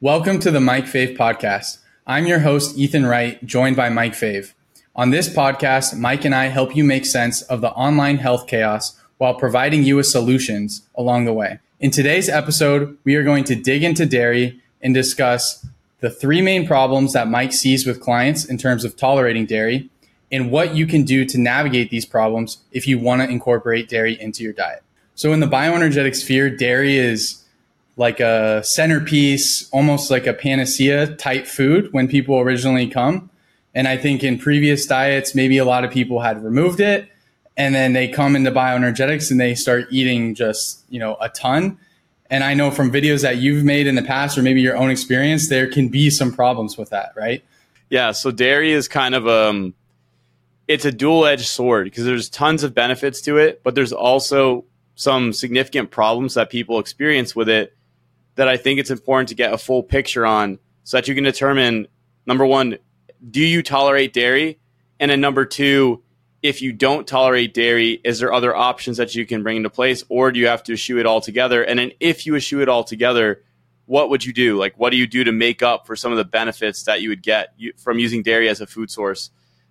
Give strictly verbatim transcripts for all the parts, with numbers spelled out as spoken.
Welcome to the Mike Fave podcast. I'm your host, Ethan Wright, joined by Mike Fave. On this podcast, Mike and I help you make sense of the online health chaos while providing you with solutions along the way. In today's episode, we are going to dig into dairy and discuss the three main problems that Mike sees with clients in terms of tolerating dairy and what you can do to navigate these problems if you want to incorporate dairy into your diet. So in the bioenergetic sphere, dairy is like a centerpiece, almost like a panacea type food when people originally come. And I think in previous diets, maybe a lot of people had removed it, and then they come into bioenergetics and they start eating just, you know, a ton. And I know from videos that you've made in the past, or maybe your own experience, there can be some problems with that, right? Yeah. So dairy is kind of, um, it's a dual-edged sword because there's tons of benefits to it, but there's also some significant problems that people experience with it that I think it's important to get a full picture on so that you can determine, number one, do you tolerate dairy? And then number two, if you don't tolerate dairy, is there other options that you can bring into place, or do you have to eschew it altogether? And then if you eschew it altogether, what would you do? Like, what do you do to make up for some of the benefits that you would get from using dairy as a food source?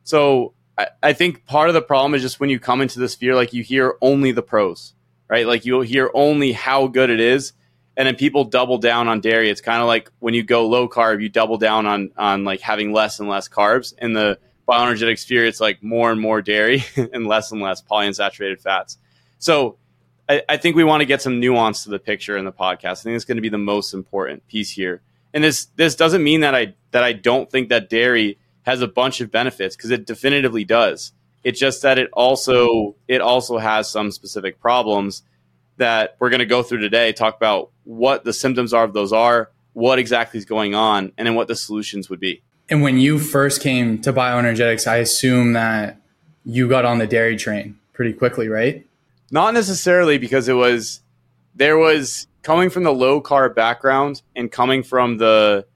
So I, I think part of the problem is just when you come into this sphere, like you hear only the pros, right? Like you'll hear only how good it is. And then people double down on dairy. It's kind of like when you go low carb, you double down on on like having less and less carbs. In the bioenergetic sphere, it's like more and more dairy and less and less polyunsaturated fats. So I, I think we want to get some nuance to the picture in the podcast. I think it's going to be the most important piece here. And this this doesn't mean that I that I don't think that dairy has a bunch of benefits, because it definitively does. It's just that it also it also has some specific problems that we're going to go through today, talk about what the symptoms are of those are, what exactly is going on, and then what the solutions would be. And when you first came to bioenergetics, I assume that you got on the dairy train pretty quickly, right? Not necessarily, because it was, there was coming from the low carb background and coming from the,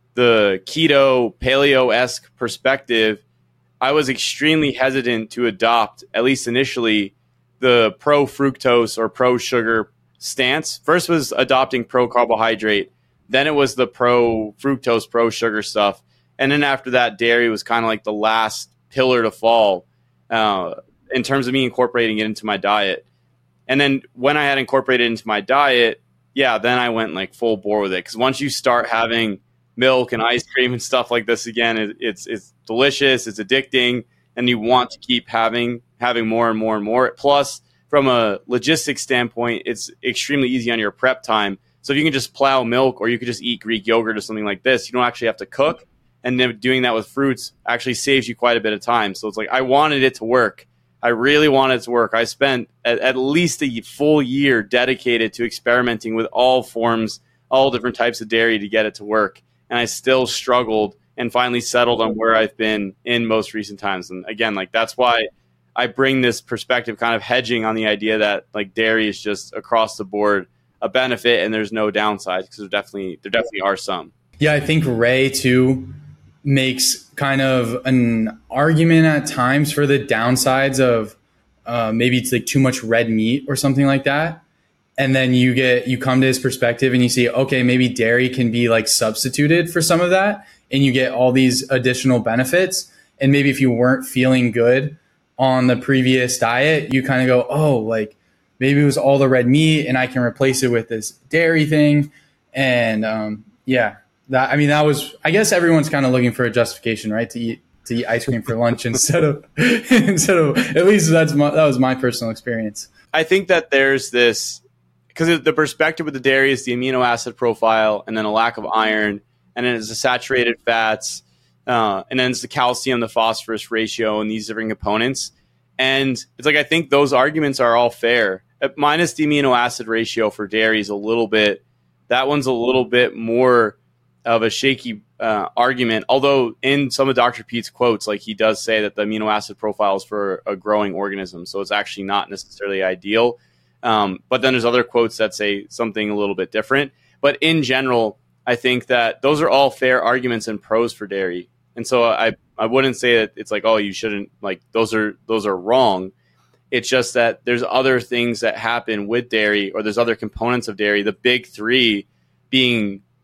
the keto paleo-esque perspective, I was extremely hesitant to adopt, at least initially, the pro fructose or pro sugar stance. First was adopting pro carbohydrate. Then it was the pro fructose, pro sugar stuff. And then after that, dairy was kind of like the last pillar to fall uh, in terms of me incorporating it into my diet. And then when I had incorporated it into my diet, yeah, then I went like full bore with it. Because once you start having milk and ice cream and stuff like this again, it, it's it's delicious, it's addicting, and you want to keep having having more and more and more. Plus, from a logistics standpoint, it's extremely easy on your prep time. So if you can just plow milk, or you could just eat Greek yogurt or something like this, you don't actually have to cook. And then doing that with fruits actually saves you quite a bit of time. So it's like, I wanted it to work. I really wanted it to work. I spent at, at least a full year dedicated to experimenting with all forms, all different types of dairy to get it to work. And I still struggled and finally settled on where I've been in most recent times. And again, like that's why I bring this perspective, kind of hedging on the idea that like dairy is just across the board a benefit and there's no downsides, because there definitely there definitely are some. Yeah, I think Ray too makes kind of an argument at times for the downsides of uh, maybe it's like too much red meat or something like that. And then you get you come to his perspective and you see, okay, maybe dairy can be like substituted for some of that, and you get all these additional benefits. And maybe if you weren't feeling good on the previous diet, you kind of go, oh, like maybe it was all the red meat and I can replace it with this dairy thing. And um, yeah, that, I mean, that was, I guess everyone's kind of looking for a justification, right? To eat, to eat ice cream for lunch instead of, instead of, at least that's my, that was my personal experience. I think that there's this, because the perspective with the dairy is the amino acid profile, and then a lack of iron, and then it's the saturated fats, uh, and then it's the calcium, the phosphorus ratio, and these different components. And it's like, I think those arguments are all fair. Minus the amino acid ratio for dairy is a little bit, that one's a little bit more of a shaky uh, argument. Although in some of Doctor Pete's quotes, like he does say that the amino acid profile is for a growing organism. So it's actually not necessarily ideal. Um, but then there's other quotes that say something a little bit different. But in general, I think that those are all fair arguments and pros for dairy. And so I, I wouldn't say that it's like, oh, you shouldn't, like those are, those are wrong. It's just that there's other things that happen with dairy, or there's other components of dairy. The big three being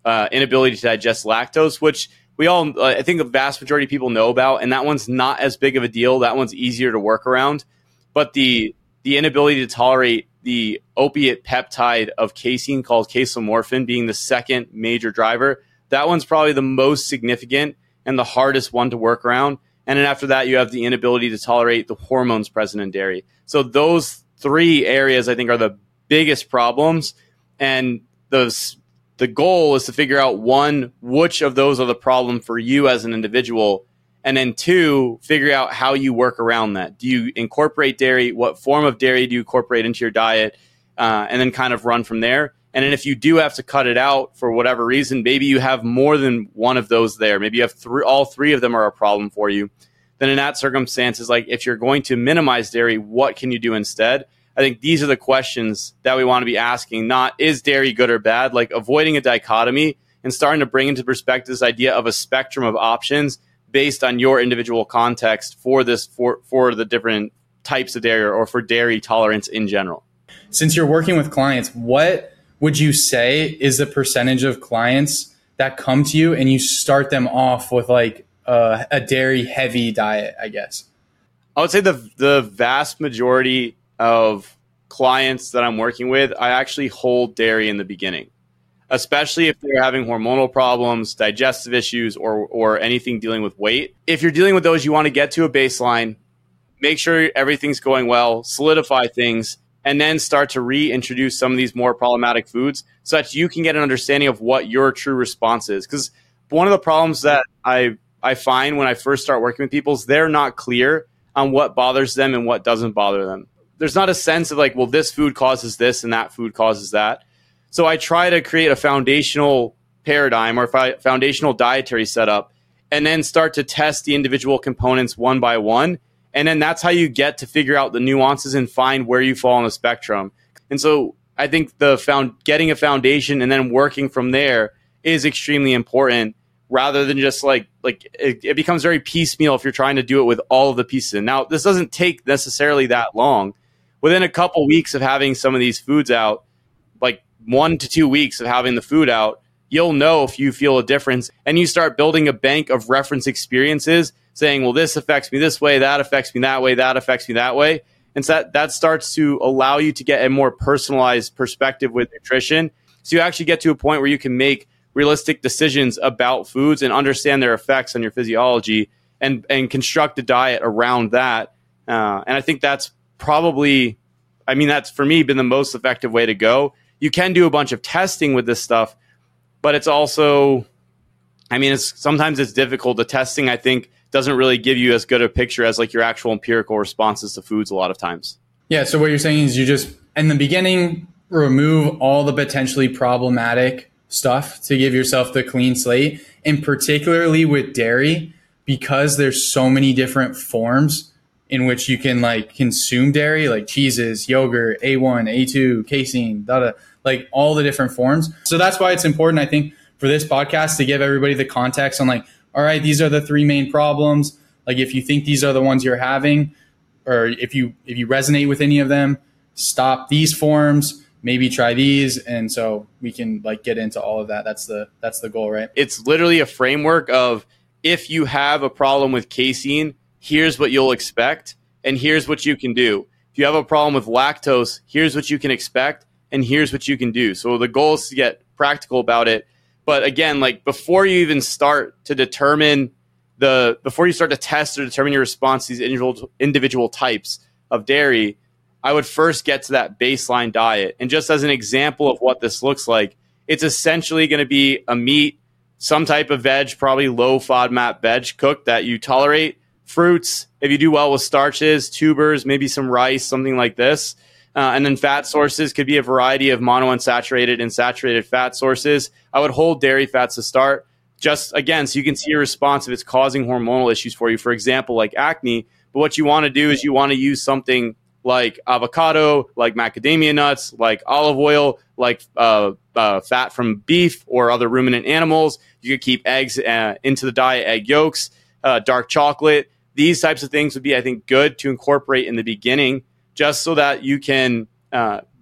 uh, inability to digest lactose, which we all, uh, I think the vast majority of people know about, and that one's not as big of a deal. That one's easier to work around. But the the inability to tolerate the opiate peptide of casein called casomorphin being the second major driver, that one's probably the most significant and the hardest one to work around. And then after that, you have the inability to tolerate the hormones present in dairy. So those three areas, I think, are the biggest problems. And those, the goal is to figure out, one, which of those are the problem for you as an individual. And then two, figure out how you work around that. Do you incorporate dairy? What form of dairy do you incorporate into your diet? Uh, and then kind of run from there. And then if you do have to cut it out for whatever reason, maybe you have more than one of those there. Maybe you have three, all three of them are a problem for you. Then in that circumstance, is like, if you're going to minimize dairy, what can you do instead? I think these are the questions that we want to be asking, not is dairy good or bad, like avoiding a dichotomy and starting to bring into perspective this idea of a spectrum of options based on your individual context for this, for, for the different types of dairy or for dairy tolerance in general. Since you're working with clients, what would you say is the percentage of clients that come to you and you start them off with like a, a dairy heavy diet, I guess? I would say the the vast majority of clients that I'm working with, I actually hold dairy in the beginning, especially if they're having hormonal problems, digestive issues, or or anything dealing with weight. If you're dealing with those, you want to get to a baseline, make sure everything's going well, solidify things, and then start to reintroduce some of these more problematic foods so that you can get an understanding of what your true response is. Because one of the problems that I, I find when I first start working with people is they're not clear on what bothers them and what doesn't bother them. There's not a sense of like, well, this food causes this and that food causes that. So I try to create a foundational paradigm or fi- foundational dietary setup and then start to test the individual components one by one. And then that's how you get to figure out the nuances and find where you fall on the spectrum. And so I think the found getting a foundation and then working from there is extremely important, rather than just like, like it, it becomes very piecemeal if you're trying to do it with all of the pieces. And now this doesn't take necessarily that long. Within a couple weeks of having some of these foods out, like one to two weeks of having the food out, you'll know if you feel a difference, and you start building a bank of reference experiences saying, well, this affects me this way, that affects me that way, that affects me that way. And so that, that starts to allow you to get a more personalized perspective with nutrition. So you actually get to a point where you can make realistic decisions about foods and understand their effects on your physiology and, and construct a diet around that. Uh, and I think that's probably, I mean, that's for me been the most effective way to go. You can do a bunch of testing with this stuff, but it's also, I mean, it's sometimes it's difficult. The testing, I think, doesn't really give you as good a picture as like your actual empirical responses to foods a lot of times. Yeah. So what you're saying is you just, in the beginning, remove all the potentially problematic stuff to give yourself the clean slate. And particularly with dairy, because there's so many different forms in which you can like consume dairy, like cheeses, yogurt, A one, A two, casein, da, da, like all the different forms. So that's why it's important, I think, for this podcast to give everybody the context on like, all right, these are the three main problems. Like if you think these are the ones you're having, or if you if you resonate with any of them, stop these forms, maybe try these. And so we can like get into all of that. That's the that's the goal, right? It's literally a framework of, if you have a problem with casein, here's what you'll expect, and here's what you can do. If you have a problem with lactose, here's what you can expect, and here's what you can do. So the goal is to get practical about it. But again, like before you even start to determine the, before you start to test or determine your response to these individual, individual types of dairy, I would first get to that baseline diet. And just as an example of what this looks like, it's essentially going to be a meat, some type of veg, probably low FODMAP veg cooked that you tolerate, fruits, if you do well with starches, tubers, maybe some rice, something like this. Uh, and then fat sources could be a variety of monounsaturated and saturated fat sources. I would hold dairy fats to start, just again, so you can see your response if it's causing hormonal issues for you, for example, like acne. But what you want to do is you want to use something like avocado, like macadamia nuts, like olive oil, like uh, uh, fat from beef or other ruminant animals. You could keep eggs uh, into the diet, egg yolks, uh, dark chocolate. These types of things would be, I think, good to incorporate in the beginning, just so that you can uh,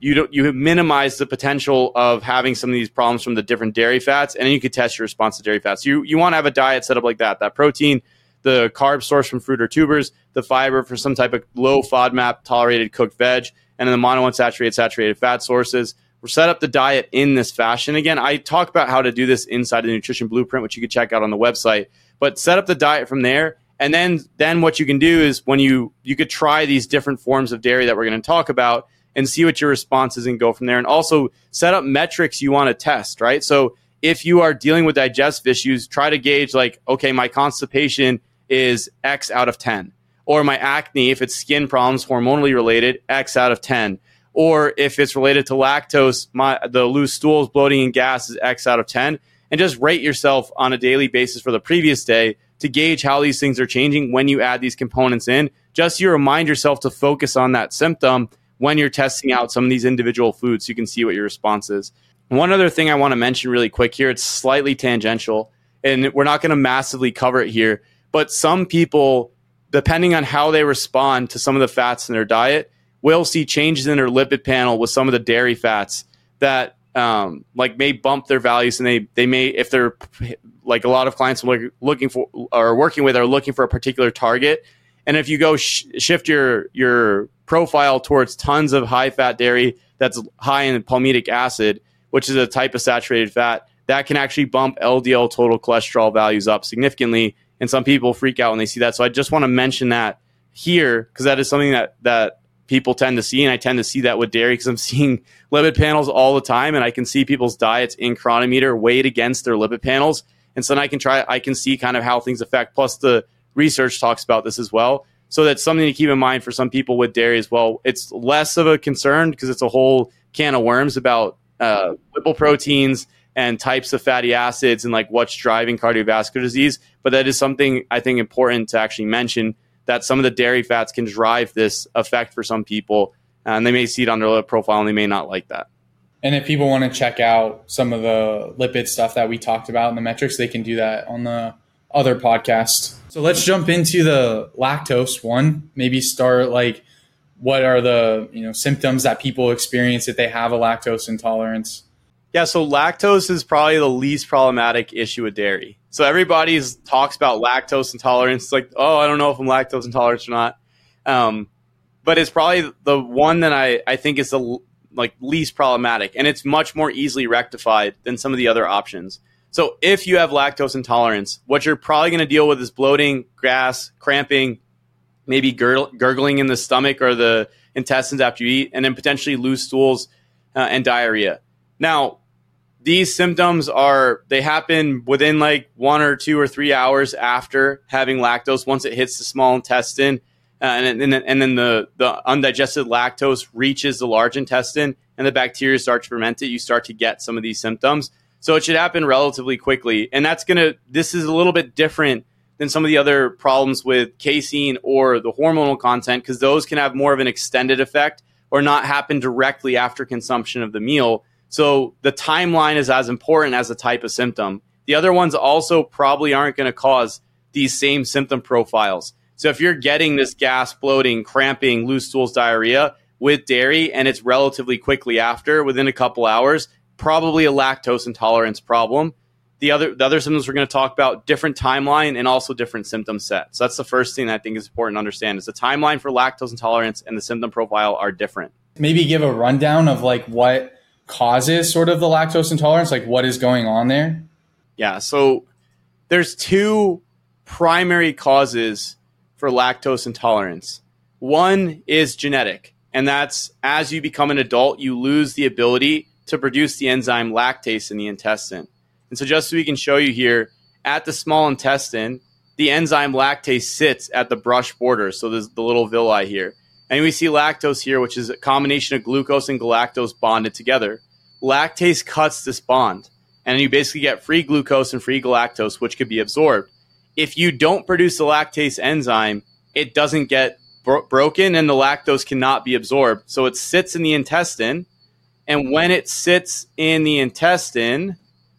you don't, you minimize the potential of having some of these problems from the different dairy fats, and then you could test your response to dairy fats. You you want to have a diet set up like that. That protein, the carb source from fruit or tubers, the fiber for some type of low FODMAP tolerated cooked veg, and then the monounsaturated saturated fat sources. We're set up the diet in this fashion. Again, I talk about how to do this inside the Nutrition Blueprint, which you can check out on the website. But set up the diet from there. And then, then what you can do is when you, you could try these different forms of dairy that we're going to talk about and see what your response is and go from there. And also set up metrics you want to test, right? So if you are dealing with digestive issues, try to gauge like, okay, my constipation is X out of ten. Or my acne, if it's skin problems, hormonally related, X out of ten. Or if it's related to lactose, my the loose stools, bloating, and gas is X out of ten. And just rate yourself on a daily basis for the previous day to gauge how these things are changing when you add these components in. Just you remind yourself to focus on that symptom when you're testing out some of these individual foods so you can see what your response is. One other thing I want to mention really quick here, it's slightly tangential, and we're not going to massively cover it here, but some people, depending on how they respond to some of the fats in their diet, will see changes in their lipid panel with some of the dairy fats that um, like may bump their values, and they they may, if they're like a lot of clients I'm looking for or working with are looking for a particular target, and if you go sh- shift your your profile towards tons of high fat dairy that's high in palmitic acid, which is a type of saturated fat, that can actually bump L D L total cholesterol values up significantly, and some people freak out when they see that. So I just want to mention that here because that is something that that people tend to see, and I tend to see that with dairy because I'm seeing lipid panels all the time, and I can see people's diets in Chronometer weighed against their lipid panels, and so then I can try, I can see kind of how things affect. Plus, the research talks about this as well, so that's something to keep in mind for some people with dairy as well. It's less of a concern because it's a whole can of worms about uh, lipoproteins and types of fatty acids and like what's driving cardiovascular disease, but that is something I think important to actually mention, that some of the dairy fats can drive this effect for some people, and they may see it on their lipid profile and they may not like that. And if people want to check out some of the lipid stuff that we talked about in the metrics, they can do that on the other podcast. So let's jump into the lactose one. Maybe start like, what are the you know symptoms that people experience if they have a lactose intolerance? Yeah, so lactose is probably the least problematic issue with dairy. So everybody talks about lactose intolerance. It's like, oh, I don't know if I'm lactose intolerant or not. Um, but it's probably the one that I, I think is the like least problematic, and it's much more easily rectified than some of the other options. So if you have lactose intolerance, what you're probably going to deal with is bloating, gas, cramping, maybe gur- gurgling in the stomach or the intestines after you eat, and then potentially loose stools uh, and diarrhea. Now, these symptoms are, they happen within like one or two or three hours after having lactose. Once it hits the small intestine, uh, and, and, and then the, the undigested lactose reaches the large intestine and the bacteria start to ferment it, you start to get some of these symptoms. So it should happen relatively quickly. And that's going to, this is a little bit different than some of the other problems with casein or the hormonal content, because those can have more of an extended effect or not happen directly after consumption of the meal. So the timeline is as important as the type of symptom. The other ones also probably aren't going to cause these same symptom profiles. So if you're getting this gas, bloating, cramping, loose stools, diarrhea with dairy, and it's relatively quickly after, within a couple hours, probably a lactose intolerance problem. The other the other symptoms we're going to talk about, different timeline and also different symptom set. So that's the first thing that I think is important to understand, is the timeline for lactose intolerance and the symptom profile are different. Maybe give a rundown of like what causes sort of the lactose intolerance, like what is going on there? Yeah, so there's two primary causes for lactose intolerance. One is genetic, and that's as you become an adult, you lose the ability to produce the enzyme lactase in the intestine. And so just so we can show you here, at the small intestine, the enzyme lactase sits at the brush border, so there's the little villi here. And we see lactose here, which is a combination of glucose and galactose bonded together. Lactase cuts this bond, and you basically get free glucose and free galactose, which could be absorbed. If you don't produce the lactase enzyme, it doesn't get bro- broken, and the lactose cannot be absorbed. So it sits in the intestine, and when it sits in the intestine,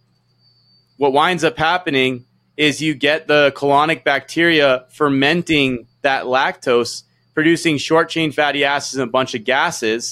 what winds up happening is you get the colonic bacteria fermenting that lactose, producing short-chain fatty acids and a bunch of gases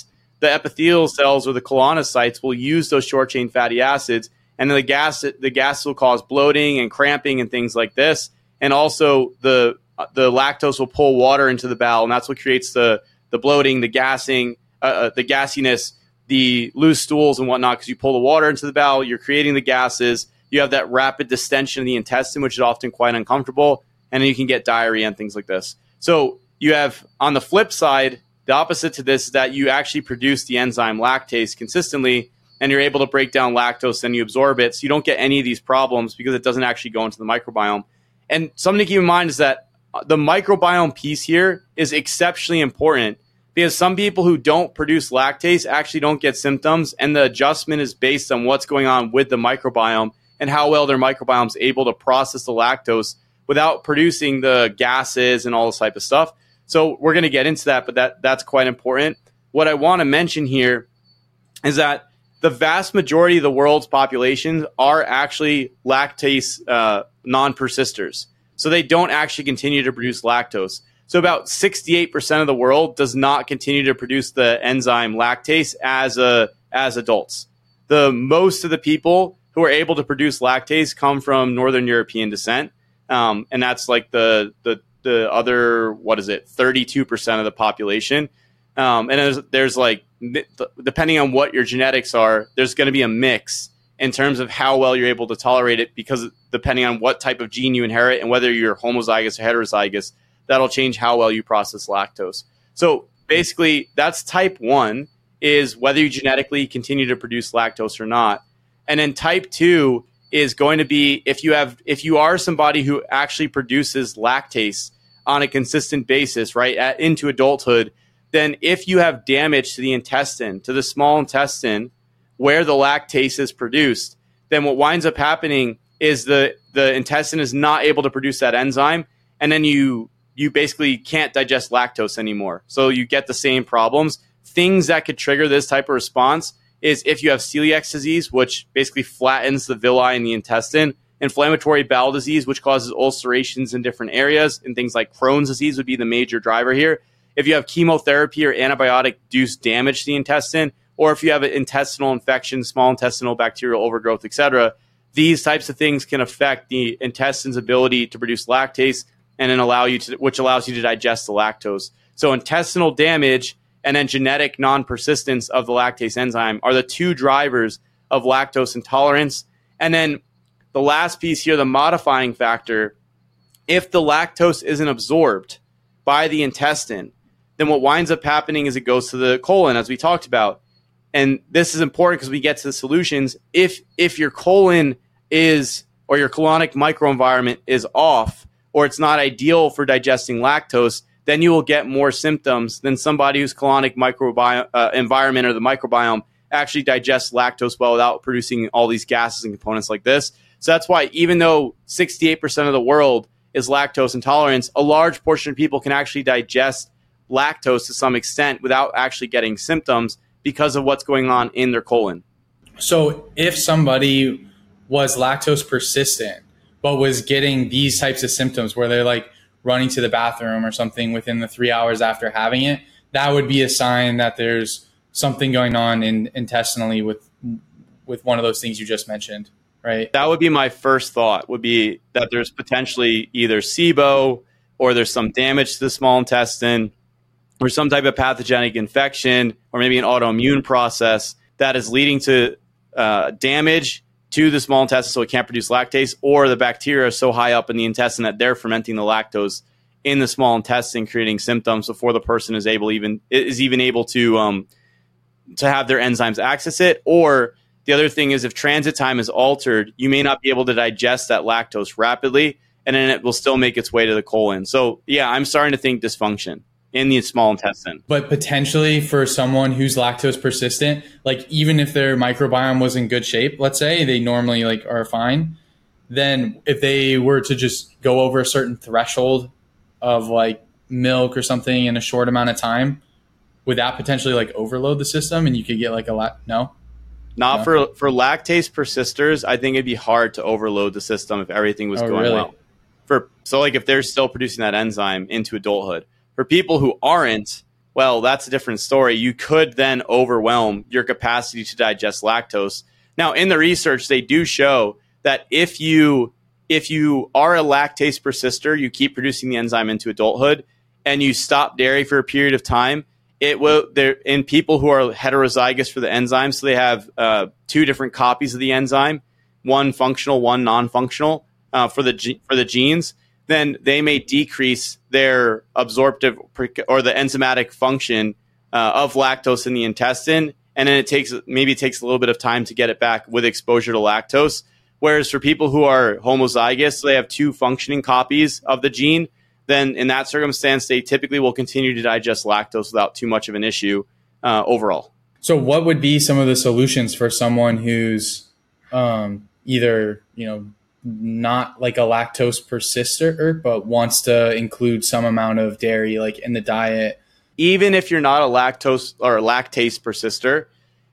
the epithelial cells or the colonocytes will use those short chain fatty acids, and then the gas the gas will cause bloating and cramping and things like this. And also the the lactose will pull water into the bowel, and that's what creates the the bloating, the gassing, uh, the gassiness, the loose stools and whatnot. Because you pull the water into the bowel, you're creating the gases. You have that rapid distension of the intestine, which is often quite uncomfortable, and then you can get diarrhea and things like this. So you have, on the flip side, the opposite to this is that you actually produce the enzyme lactase consistently, and you're able to break down lactose and you absorb it. So you don't get any of these problems because it doesn't actually go into the microbiome. And something to keep in mind is that the microbiome piece here is exceptionally important, because some people who don't produce lactase actually don't get symptoms, and the adjustment is based on what's going on with the microbiome and how well their microbiome is able to process the lactose without producing the gases and all this type of stuff. So we're going to get into that, but that that's quite important. What I want to mention here is that the vast majority of the world's population are actually lactase uh, non-persisters. So they don't actually continue to produce lactose. So about sixty-eight percent of the world does not continue to produce the enzyme lactase as a as adults. The most of the people who are able to produce lactase come from Northern European descent, um, and that's like the the the other, what is it, thirty-two percent of the population. Um, and there's, there's like, depending on what your genetics are, there's going to be a mix in terms of how well you're able to tolerate it, because depending on what type of gene you inherit and whether you're homozygous or heterozygous, that'll change how well you process lactose. So basically, that's type one, is whether you genetically continue to produce lactose or not. And then type two is going to be if you have if you are somebody who actually produces lactase on a consistent basis, right, at, into adulthood, then if you have damage to the intestine, to the small intestine where the lactase is produced, then what winds up happening is the the intestine is not able to produce that enzyme, and then you you basically can't digest lactose anymore. So you get the same problems. Things that could trigger this type of response is if you have celiac disease, which basically flattens the villi in the intestine, inflammatory bowel disease, which causes ulcerations in different areas, and things like Crohn's disease would be the major driver here. If you have chemotherapy or antibiotic-induced damage to the intestine, or if you have an intestinal infection, small intestinal bacterial overgrowth, et cetera, these types of things can affect the intestine's ability to produce lactase, and then allow you to, which allows you to digest the lactose. So intestinal damage and then genetic non-persistence of the lactase enzyme are the two drivers of lactose intolerance. And then the last piece here, the modifying factor, if the lactose isn't absorbed by the intestine, then what winds up happening is it goes to the colon, as we talked about. And this is important because we get to the solutions. If if your colon is, or your colonic microenvironment is off, or it's not ideal for digesting lactose, then you will get more symptoms than somebody whose colonic microbiome uh, environment or the microbiome actually digests lactose well without producing all these gases and components like this. So that's why even though sixty-eight percent of the world is lactose intolerant, a large portion of people can actually digest lactose to some extent without actually getting symptoms because of what's going on in their colon. So if somebody was lactose persistent, but was getting these types of symptoms where they're like running to the bathroom or something within the three hours after having it, that would be a sign that there's something going on in intestinally with with one of those things you just mentioned, right? That would be my first thought, would be that there's potentially either SIBO, or there's some damage to the small intestine, or some type of pathogenic infection, or maybe an autoimmune process that is leading to uh, damage to the small intestine so it can't produce lactase, or the bacteria are so high up in the intestine that they're fermenting the lactose in the small intestine, creating symptoms before the person is able even is even able to um, to have their enzymes access it. Or the other thing is, if transit time is altered, you may not be able to digest that lactose rapidly, and then it will still make its way to the colon. So yeah, I'm starting to think dysfunction in the small intestine. But potentially for someone who's lactose persistent, like even if their microbiome was in good shape, let's say they normally like are fine, then if they were to just go over a certain threshold of like milk or something in a short amount of time, would that potentially like overload the system and you could get like a lot? No? Not no? for for lactase persisters. I think it'd be hard to overload the system if everything was oh, going really? well. For so like if they're still producing that enzyme into adulthood. For people who aren't, well, that's a different story. You could then overwhelm your capacity to digest lactose. Now, in the research, they do show that if you if you are a lactase persister, you keep producing the enzyme into adulthood, and you stop dairy for a period of time, it will there in people who are heterozygous for the enzyme, so they have uh, two different copies of the enzyme, one functional, one non-functional uh, for the for the genes. Then they may decrease their absorptive or the enzymatic function uh, of lactose in the intestine, and then it takes maybe it takes a little bit of time to get it back with exposure to lactose. Whereas for people who are homozygous, so they have two functioning copies of the gene, then in that circumstance, they typically will continue to digest lactose without too much of an issue uh, overall. So what would be some of the solutions for someone who's um, either, you know, not like a lactose persister, but wants to include some amount of dairy like in the diet? Even if you're not a lactose or a lactase persister,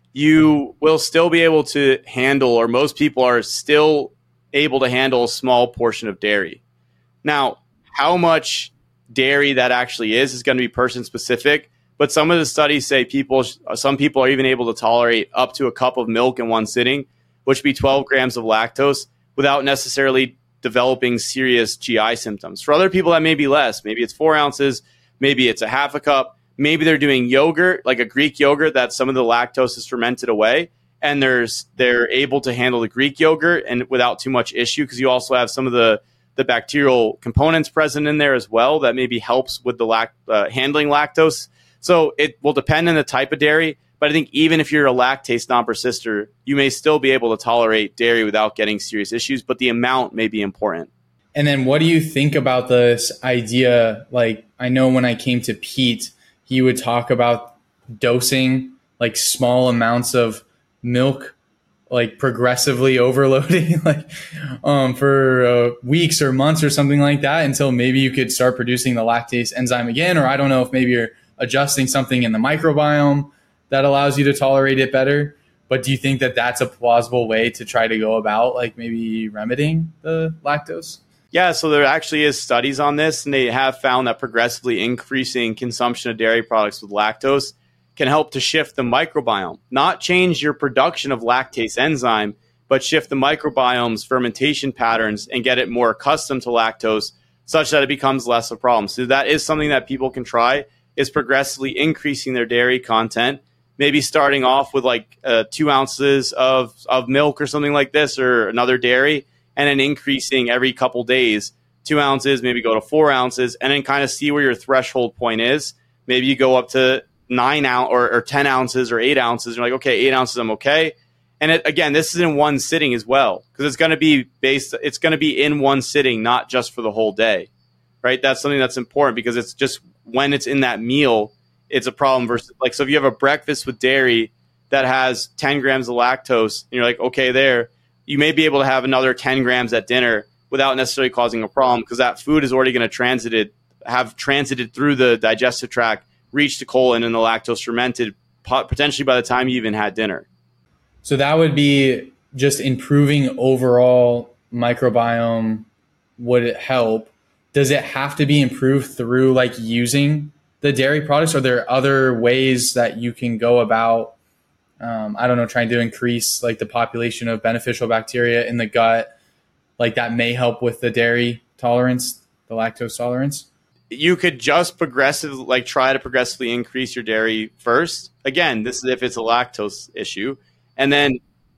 you will still be able to handle, or most people are still able to handle, a small portion of dairy. Now, how much dairy that actually is is going to be person specific, but some of the studies say people, some people are even able to tolerate up to a cup of milk in one sitting, which would be twelve grams of lactose, without necessarily developing serious G I symptoms. For other people, that may be less. Maybe it's four ounces. Maybe it's a half a cup. Maybe they're doing yogurt, like a Greek yogurt, that some of the lactose is fermented away, and there's they're able to handle the Greek yogurt and without too much issue, because you also have some of the, the bacterial components present in there as well that maybe helps with the lact, uh, handling lactose. So it will depend on the type of dairy. But I think even if you're a lactase non-persister, you may still be able to tolerate dairy without getting serious issues, but the amount may be important. And then what do you think about this idea? Like, I know when I came to Pete, he would talk about dosing like small amounts of milk, like progressively overloading, like um, for uh, weeks or months or something like that, until maybe you could start producing the lactase enzyme again. Or I don't know if maybe you're adjusting something in the microbiome that allows you to tolerate it better. But do you think that that's a plausible way to try to go about like maybe remedying the lactose? Yeah, so there actually is studies on this, and they have found that progressively increasing consumption of dairy products with lactose can help to shift the microbiome, not change your production of lactase enzyme, but shift the microbiome's fermentation patterns and get it more accustomed to lactose such that it becomes less of a problem. So that is something that people can try, is progressively increasing their dairy content. Maybe starting off with like uh, two ounces of, of milk or something like this, or another dairy, and then increasing every couple days, two ounces, maybe go to four ounces, and then kind of see where your threshold point is. Maybe you go up to nine ounce or, or ten ounces or eight ounces. You're like, okay, eight ounces, I'm okay. And it, again, this is in one sitting as well, because it's going to be based, it's going to be in one sitting, not just for the whole day, right? That's something that's important, because it's just when it's in that meal, it's a problem versus like, so if you have a breakfast with dairy that has ten grams of lactose and you're like, okay, there, you may be able to have another ten grams at dinner without necessarily causing a problem, because that food is already going to transited, have transited through the digestive tract, reach the colon, and the lactose fermented potentially by the time you even had dinner. So that would be just improving overall microbiome. Would it help? Does it have to be improved through like using the dairy products? Are there other ways that you can go about, um, I don't know, trying to increase like the population of beneficial bacteria in the gut, like that may help with the dairy tolerance, the lactose tolerance? You could just progressively, like try to progressively increase your dairy first. Again, this is if it's a lactose issue. And then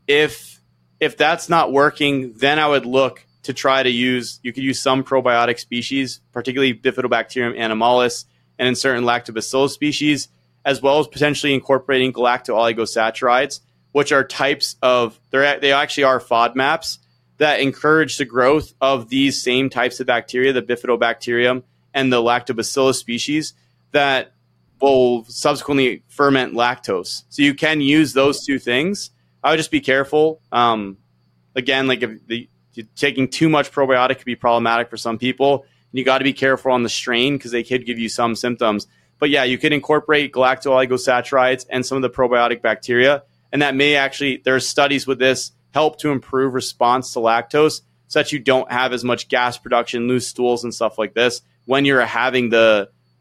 if if that's not working, then I would look to try to use, you could use some probiotic species, particularly Bifidobacterium animalis, and in certain lactobacillus species, as well as potentially incorporating galacto-oligosaccharides, which are types of, they're, they actually are FODMAPs that encourage the growth of these same types of bacteria, the Bifidobacterium and the lactobacillus species, that will subsequently ferment lactose. So you can use those two things. I would just be careful. Um, again, like if the, taking too much probiotic could be problematic for some people. And you got to be careful on the strain, because they could give you some symptoms. But yeah, you could incorporate galacto-oligosaccharides and some of the probiotic bacteria. And that may actually, there's studies with this, help to improve response to lactose so that you don't have as much gas production, loose stools, and stuff like this when you're having the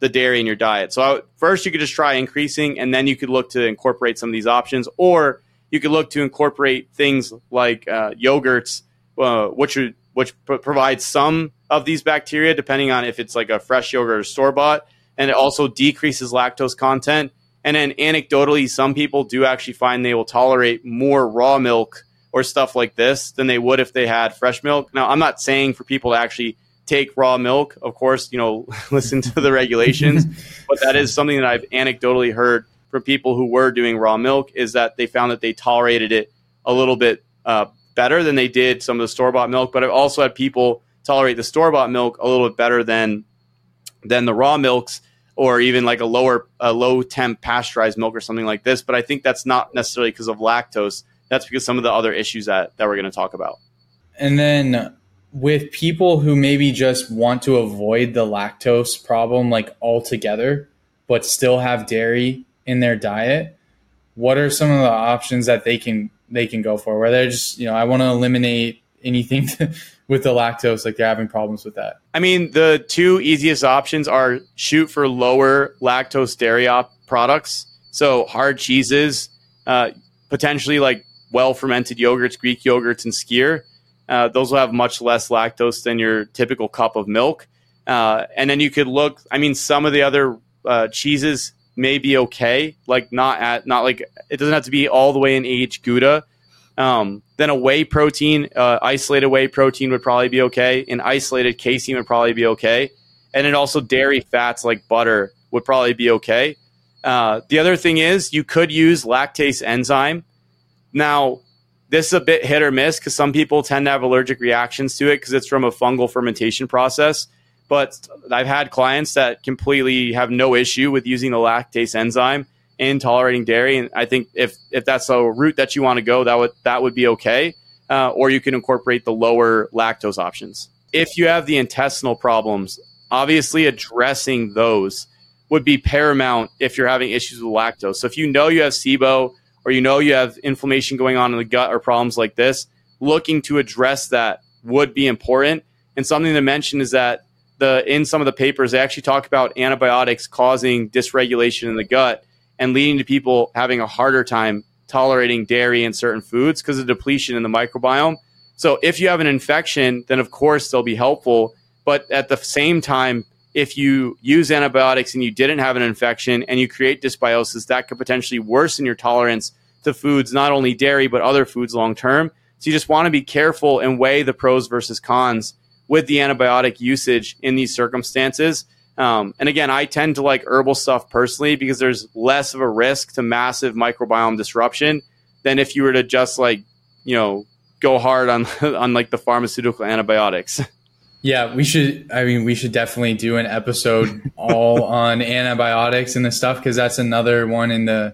the dairy in your diet. So I, first you could just try increasing, and then you could look to incorporate some of these options, or you could look to incorporate things like uh, yogurts, uh, which are, which p- provides some of these bacteria, depending on if it's like a fresh yogurt or store-bought, and it also decreases lactose content. And then anecdotally, some people do actually find they will tolerate more raw milk or stuff like this than they would if they had fresh milk. Now, I'm not saying for people to actually take raw milk. Of course, you know, listen to the regulations, but that is something that I've anecdotally heard from people who were doing raw milk, is that they found that they tolerated it a little bit uh, better than they did some of the store-bought milk. But I've also had people tolerate the store-bought milk a little bit better than than the raw milks, or even like a lower, a low temp pasteurized milk or something like this. But I think that's not necessarily because of lactose. That's because some of the other issues that, that we're going to talk about. And then with people who maybe just want to avoid the lactose problem like altogether, but still have dairy in their diet, what are some of the options that they can they can go for, where they're just, you know, I want to eliminate anything to, with the lactose, like they're having problems with that? I mean, the two easiest options are shoot for lower lactose dairy op products. So hard cheeses, uh, potentially like well-fermented yogurts, Greek yogurts, and skyr. Uh, those will have much less lactose than your typical cup of milk. Uh, and then you could look, I mean, some of the other uh, cheeses may be okay, like not at, not like, it doesn't have to be all the way in aged Gouda. Um, then a whey protein, uh, isolated whey protein would probably be okay. An isolated casein would probably be okay. And then also dairy fats like butter would probably be okay. Uh, the other thing is you could use lactase enzyme. Now, this is a bit hit or miss because some people tend to have allergic reactions to it because it's from a fungal fermentation process. But I've had clients that completely have no issue with using the lactase enzyme and tolerating dairy. And I think if if that's a route that you want to go, that would that would be okay. Uh, or you can incorporate the lower lactose options. If you have the intestinal problems, obviously addressing those would be paramount if you're having issues with lactose. So if you know you have SIBO, or you know you have inflammation going on in the gut or problems like this, looking to address that would be important. And something to mention is that the in some of the papers, they actually talk about antibiotics causing dysregulation in the gut and leading to people having a harder time tolerating dairy and certain foods because of depletion in the microbiome. So if you have an infection, then of course they'll be helpful. But at the same time, if you use antibiotics and you didn't have an infection and you create dysbiosis, that could potentially worsen your tolerance to foods, not only dairy, but other foods long term. So you just want to be careful and weigh the pros versus cons with the antibiotic usage in these circumstances. Um, and again, I tend to like herbal stuff personally because there's less of a risk to massive microbiome disruption than if you were to just like, you know, go hard on, on like the pharmaceutical antibiotics. Yeah, we should, I mean, we should definitely do an episode all on antibiotics and the stuff, because that's another one in the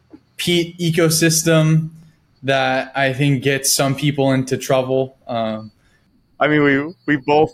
peat ecosystem that I think gets some people into trouble. Um, I mean, we, we both,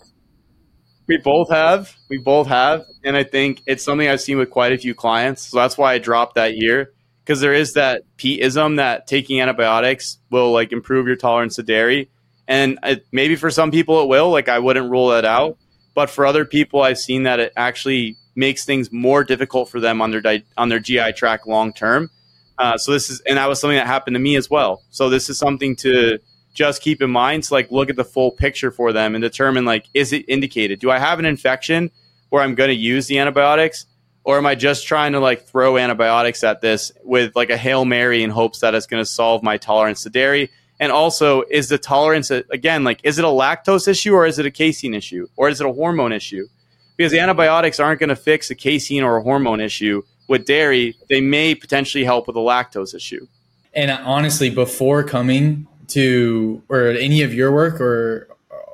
we both have, we both have. And I think it's something I've seen with quite a few clients. So that's why I dropped that year, because there is that peatism that taking antibiotics will like improve your tolerance to dairy. And it, maybe for some people it will, like I wouldn't rule that out. But for other people, I've seen that it actually makes things more difficult for them on their di- on their G I tract long term. Uh, so this is, and that was something that happened to me as well. So this is something to just keep in mind. So like look at the full picture for them and determine like, is it indicated? Do I have an infection where I'm going to use the antibiotics? Or am I just trying to like throw antibiotics at this with like a Hail Mary in hopes that it's going to solve my tolerance to dairy? And also, is the tolerance, again, like, is it a lactose issue or is it a casein issue? Or is it a hormone issue? Because the antibiotics aren't going to fix a casein or a hormone issue with dairy. They may potentially help with a lactose issue. And honestly, before coming to, or any of your work or,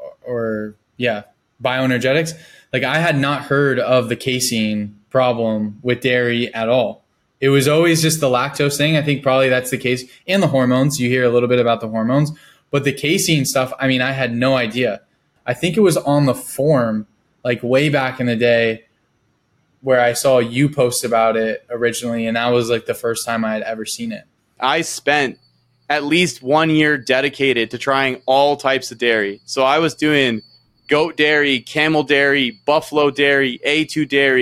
or yeah, bioenergetics, like I had not heard of the casein problem with dairy at all. It was always just the lactose thing. I think probably that's the case. And the hormones. You hear a little bit about the hormones. But the casein stuff, I mean, I had no idea. I think it was on the forum, like way back in the day, where I saw you post about it originally. And that was like the first time I had ever seen it. I spent at least one year dedicated to trying all types of dairy. So I was doing goat dairy, camel dairy, buffalo dairy, A two dairy,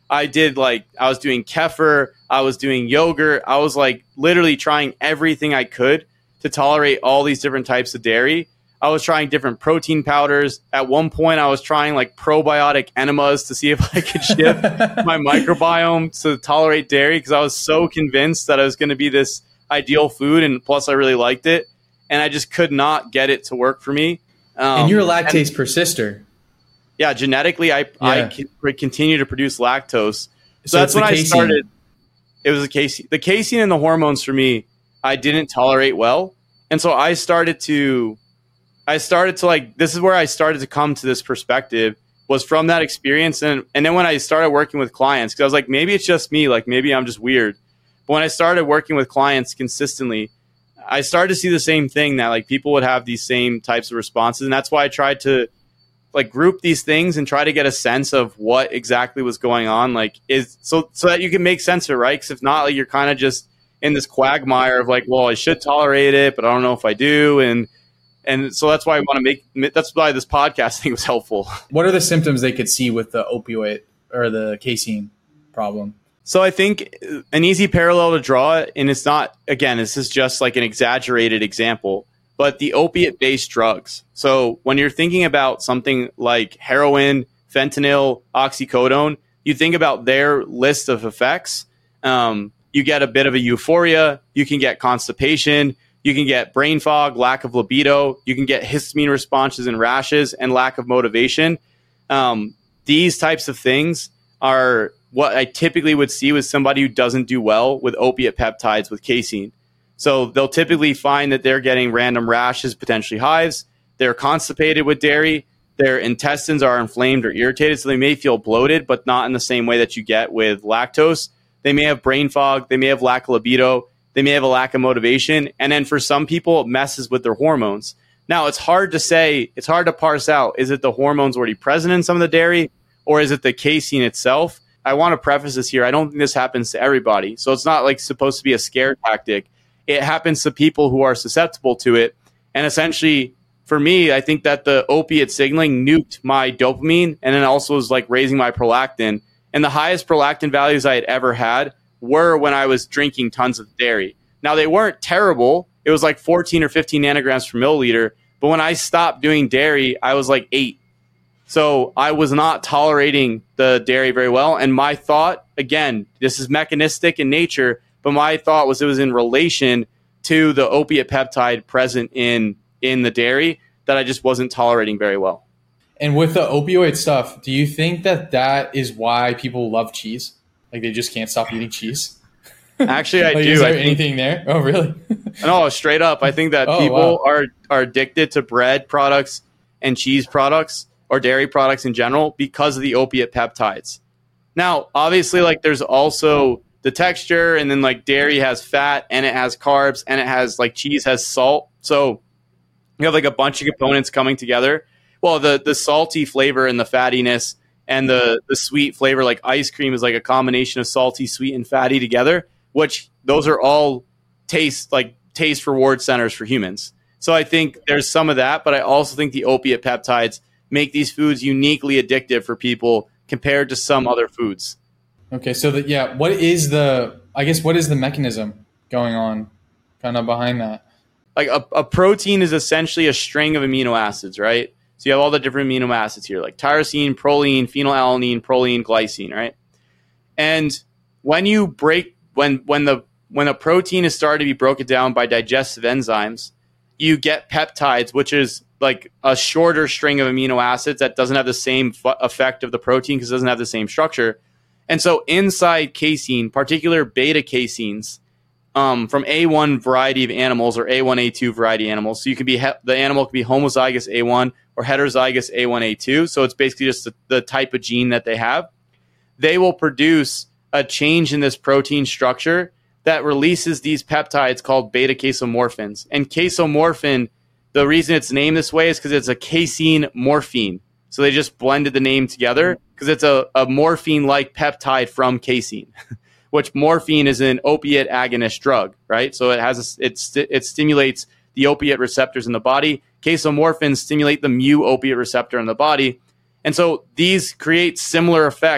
I did like, I was doing kefir, I was doing yogurt. I was like literally trying everything I could to tolerate all these different types of dairy. I was trying different protein powders. At one point, I was trying like probiotic enemas to see if I could shift my microbiome to tolerate dairy, because I was so convinced that it was going to be this ideal food. And plus, I really liked it. And I just could not get it to work for me. Um, and you're a lactase and, persister. Yeah, genetically, I, yeah. I can continue to produce lactose. So, so that's when I casein. started. It was the casein. The casein and the hormones for me, I didn't tolerate well. And so I started to... I started to like, this is where I started to come to this perspective, was from that experience. And, and then when I started working with clients, because I was like, maybe it's just me, like maybe I'm just weird. But when I started working with clients consistently, I started to see the same thing, that like people would have these same types of responses. And that's why I tried to like group these things and try to get a sense of what exactly was going on. Like is so, so that you can make sense of it, right? Because if not, like you're kind of just in this quagmire of like, well, I should tolerate it, but I don't know if I do. And And so that's why I want to make, that's why this podcast thing was helpful. What are the symptoms they could see with the opioid or the casein problem? So I think an easy parallel to draw, and it's not, again, this is just like an exaggerated example, but the opiate-based drugs. So when you're thinking about something like heroin, fentanyl, oxycodone, you think about their list of effects. Um, you get a bit of a euphoria, you can get constipation, you can get brain fog, lack of libido. You can get histamine responses and rashes and lack of motivation. Um, these types of things are what I typically would see with somebody who doesn't do well with opiate peptides with casein. So they'll typically find that they're getting random rashes, potentially hives. They're constipated with dairy. Their intestines are inflamed or irritated, so they may feel bloated, but not in the same way that you get with lactose. They may have brain fog. They may have lack of libido. They may have a lack of motivation. And then for some people, it messes with their hormones. Now, it's hard to say, it's hard to parse out. Is it the hormones already present in some of the dairy, or is it the casein itself? I want to preface this here. I don't think this happens to everybody. So it's not like supposed to be a scare tactic. It happens to people who are susceptible to it. And essentially, for me, I think that the opiate signaling nuked my dopamine, and then also was like raising my prolactin. And the highest prolactin values I had ever had were when I was drinking tons of dairy. Now, they weren't terrible. It was like fourteen or fifteen nanograms per milliliter. But when I stopped doing dairy, I was like eight. So I was not tolerating the dairy very well. And my thought, again, this is mechanistic in nature, but my thought was it was in relation to the opiate peptide present in, in the dairy that I just wasn't tolerating very well. And with the opioid stuff, do you think that that is why people love cheese? Like they just can't stop eating cheese? Actually, I like, do. Is there I think, anything there? Oh, really? No, straight up. I think that oh, people wow. are, are addicted to bread products and cheese products or dairy products in general because of the opiate peptides. Now, obviously, like there's also the texture, and then like dairy has fat and it has carbs and it has like cheese has salt. So you have like a bunch of components coming together. Well, the the salty flavor and the fattiness and the the sweet flavor, like ice cream is like a combination of salty, sweet, and fatty together, which those are all taste like taste reward centers for humans. So I think there's some of that, but I also think the opiate peptides make these foods uniquely addictive for people compared to some other foods. Okay, so that yeah, what is the I guess what is the mechanism going on kind of behind that? Like a, a protein is essentially a string of amino acids, right? So you have all the different amino acids here, like tyrosine, proline, phenylalanine, proline, glycine, right? And when you break, when when the when a protein is started to be broken down by digestive enzymes, you get peptides, which is like a shorter string of amino acids that doesn't have the same f- effect of the protein because it doesn't have the same structure. And so inside casein, particular beta caseins, Um, from A one variety of animals or A one A two variety animals. So you can be he- the animal can be homozygous A one or heterozygous A one A two. So it's basically just the, the type of gene that they have. They will produce a change in this protein structure that releases these peptides called beta casomorphins. And casomorphin, the reason it's named this way is because it's a casein morphine. So they just blended the name together because it's a, a morphine-like peptide from casein. Which morphine is an opiate agonist drug, right? So it has a, it st- it stimulates the opiate receptors in the body. Casomorphins stimulate the mu opiate receptor in the body, and so these create similar effects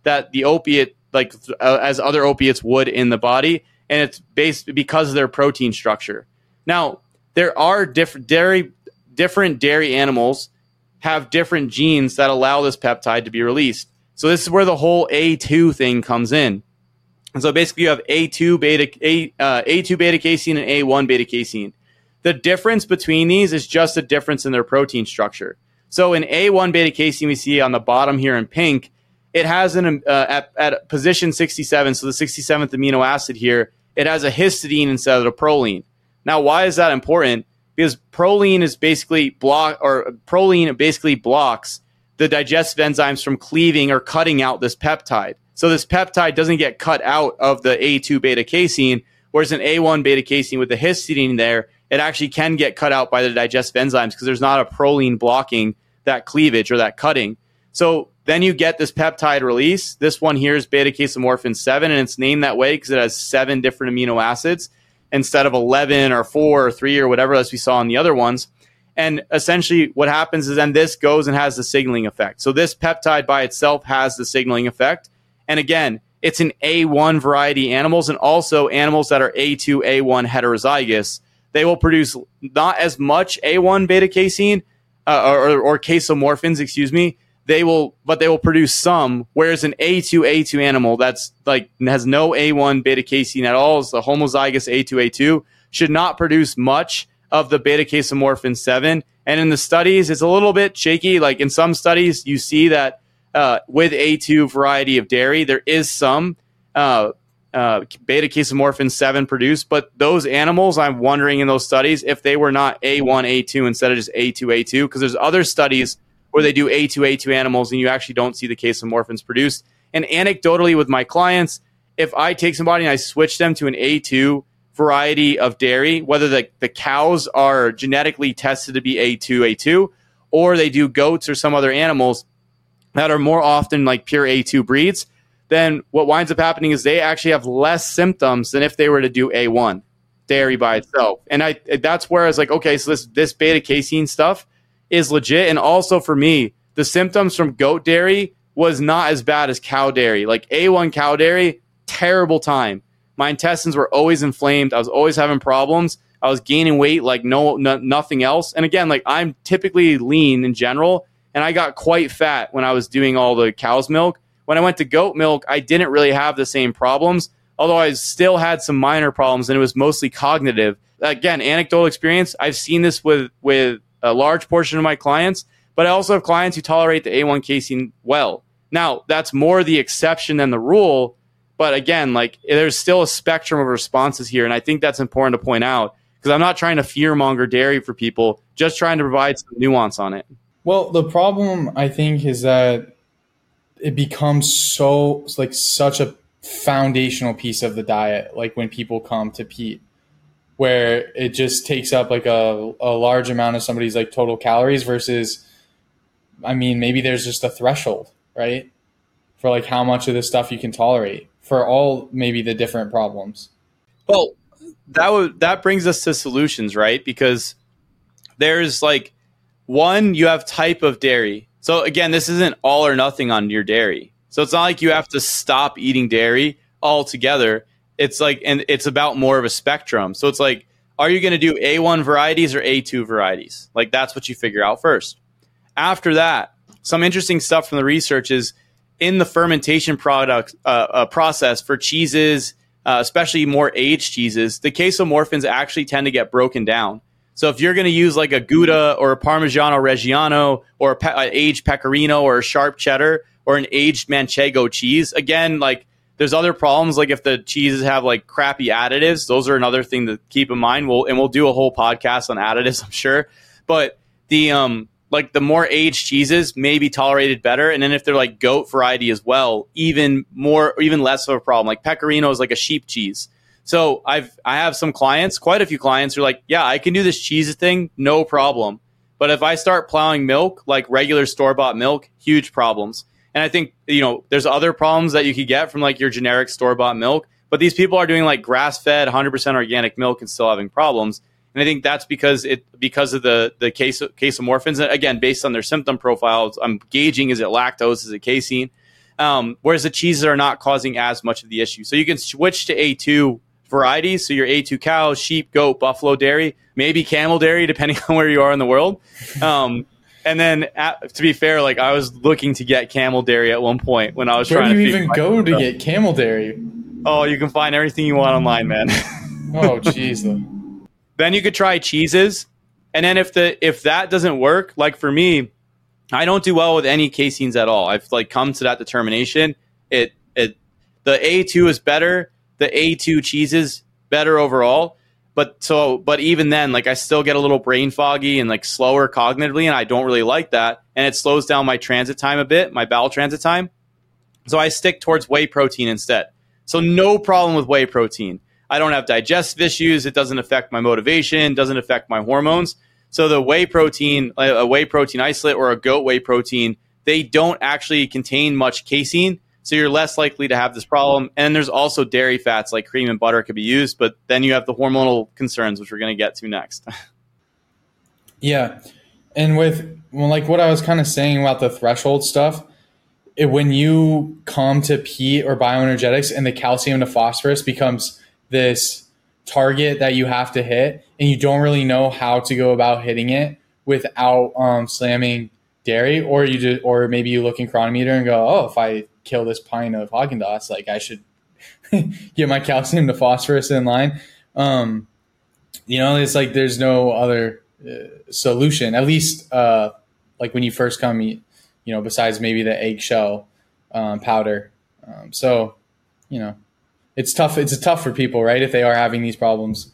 that the opiate, like uh, as other opiates would in the body, and it's based because of their protein structure. Now, there are different dairy, different dairy animals have different genes that allow this peptide to be released. So this is where the whole A two thing comes in. And so basically you have A two beta, A, uh, A two beta casein and A one beta casein. The difference between these is just a difference in their protein structure. So in A one beta casein, we see on the bottom here in pink, it has an uh, at, at position sixty-seven, so the sixty-seventh amino acid here, it has a histidine instead of the proline. Now, why is that important? Because proline is basically block, or proline basically blocks the digestive enzymes from cleaving or cutting out this peptide. So this peptide doesn't get cut out of the A two beta casein, whereas an A one beta casein with the histidine there, it actually can get cut out by the digestive enzymes because there's not a proline blocking that cleavage or that cutting. So then you get this peptide release. This one here is beta-casomorphin seven, and it's named that way because it has seven different amino acids instead of eleven or four or three or whatever else we saw in the other ones. And essentially what happens is then this goes and has the signaling effect. So this peptide by itself has the signaling effect. And again, it's an A one variety animals and also animals that are A two, A one heterozygous. They will produce not as much A one beta casein uh, or, or casomorphins, excuse me. They will, but they will produce some. Whereas an A two, A two animal that's like has no A one beta casein at all, is the homozygous A two, A two, should not produce much of the beta-casomorphin seven. And in the studies, it's a little bit shaky. Like in some studies, you see that uh, with A two variety of dairy, there is some uh, uh, beta-casomorphin seven produced. But those animals, I'm wondering in those studies if they were not A one, A two instead of just A two, A two. Because there's other studies where they do A two, A two animals and you actually don't see the casomorphins produced. And anecdotally with my clients, if I take somebody and I switch them to an A two variety of dairy, whether the, the cows are genetically tested to be A two, A two, or they do goats or some other animals that are more often like pure A two breeds, then what winds up happening is they actually have less symptoms than if they were to do A one dairy by itself. And I that's where I was like, okay, so this, this beta casein stuff is legit. And also for me, the symptoms from goat dairy was not as bad as cow dairy. Like A one cow dairy, terrible time. My intestines were always inflamed. I was always having problems. I was gaining weight like no, no nothing else. And again, like I'm typically lean in general, and I got quite fat when I was doing all the cow's milk. When I went to goat milk, I didn't really have the same problems, although I still had some minor problems, and it was mostly cognitive. Again, anecdotal experience. I've seen this with, with a large portion of my clients, but I also have clients who tolerate the A one casein well. Now, that's more the exception than the rule. But again, like there's still a spectrum of responses here. And I think that's important to point out because I'm not trying to fearmonger dairy for people, just trying to provide some nuance on it. Well, the problem I think is that it becomes so like such a foundational piece of the diet. Like when people come to Pete, where it just takes up like a, a large amount of somebody's like total calories versus, I mean, maybe there's just a threshold, right? For like how much of this stuff you can tolerate for all maybe the different problems. Well, that would that brings us to solutions, right? Because there's like one, you have type of dairy. So again, this isn't all or nothing on your dairy. So it's not like you have to stop eating dairy altogether. It's like, and it's about more of a spectrum. So it's like, are you going to do A one varieties or A two varieties? Like that's what you figure out first. After that, some interesting stuff from the research is in the fermentation product uh, uh, process for cheeses, uh, especially more aged cheeses, the casomorphins actually tend to get broken down. So if you're going to use like a Gouda or a Parmigiano Reggiano or a pe- uh, aged Pecorino or a sharp cheddar or an aged Manchego cheese, again, like there's other problems. Like if the cheeses have like crappy additives, those are another thing to keep in mind. We'll, and we'll do a whole podcast on additives, I'm sure. But the, um, like the more aged cheeses may be tolerated better. And then if they're like goat variety as well, even more, or even less of a problem. Like Pecorino is like a sheep cheese. So I've, I have some clients, quite a few clients who are like, yeah, I can do this cheese thing, no problem. But if I start plowing milk, like regular store-bought milk, huge problems. And I think, you know, there's other problems that you could get from like your generic store-bought milk. But these people are doing like grass-fed, one hundred percent organic milk and still having problems. And I think that's because it because of the the case, casomorphins. Again, based on their symptom profiles, I'm gauging, is it lactose, is it casein? Um, whereas the cheeses are not causing as much of the issue. So you can switch to A two varieties. So your A two cow, sheep, goat, buffalo dairy, maybe camel dairy, depending on where you are in the world. Um, and then at, to be fair, like I was looking to get camel dairy at one point when I was Where trying to do you even go to stuff. get camel dairy? Oh, you can find everything you want online, man. Oh, jeez. Then you could try cheeses. And then if the if that doesn't work, like for me, I don't do well with any caseins at all. I've like come to that determination. It it the A two is better. The A two cheeses better overall. But so but even then, like I still get a little brain foggy and like slower cognitively, and I don't really like that. And it slows down my transit time a bit, my bowel transit time. So I stick towards whey protein instead. So no problem with whey protein. I don't have digestive issues. It doesn't affect my motivation, doesn't affect my hormones. So the whey protein, a whey protein isolate or a goat whey protein, they don't actually contain much casein. So you're less likely to have this problem. And there's also dairy fats like cream and butter could be used, but then you have the hormonal concerns, which we're going to get to next. Yeah. And with well, like what I was kind of saying about the threshold stuff, it, when you come to P or bioenergetics and the calcium to phosphorus becomes this target that you have to hit and you don't really know how to go about hitting it without um, slamming dairy, or you just, or maybe you look in Chronometer and go, oh, if I kill this pint of Haagen-Dazs, like I should get my calcium to phosphorus in line. Um, you know, it's like there's no other uh, solution, at least uh, like when you first come, you know, besides maybe the eggshell um, powder. Um, so, you know, it's tough. It's tough for people, right? If they are having these problems.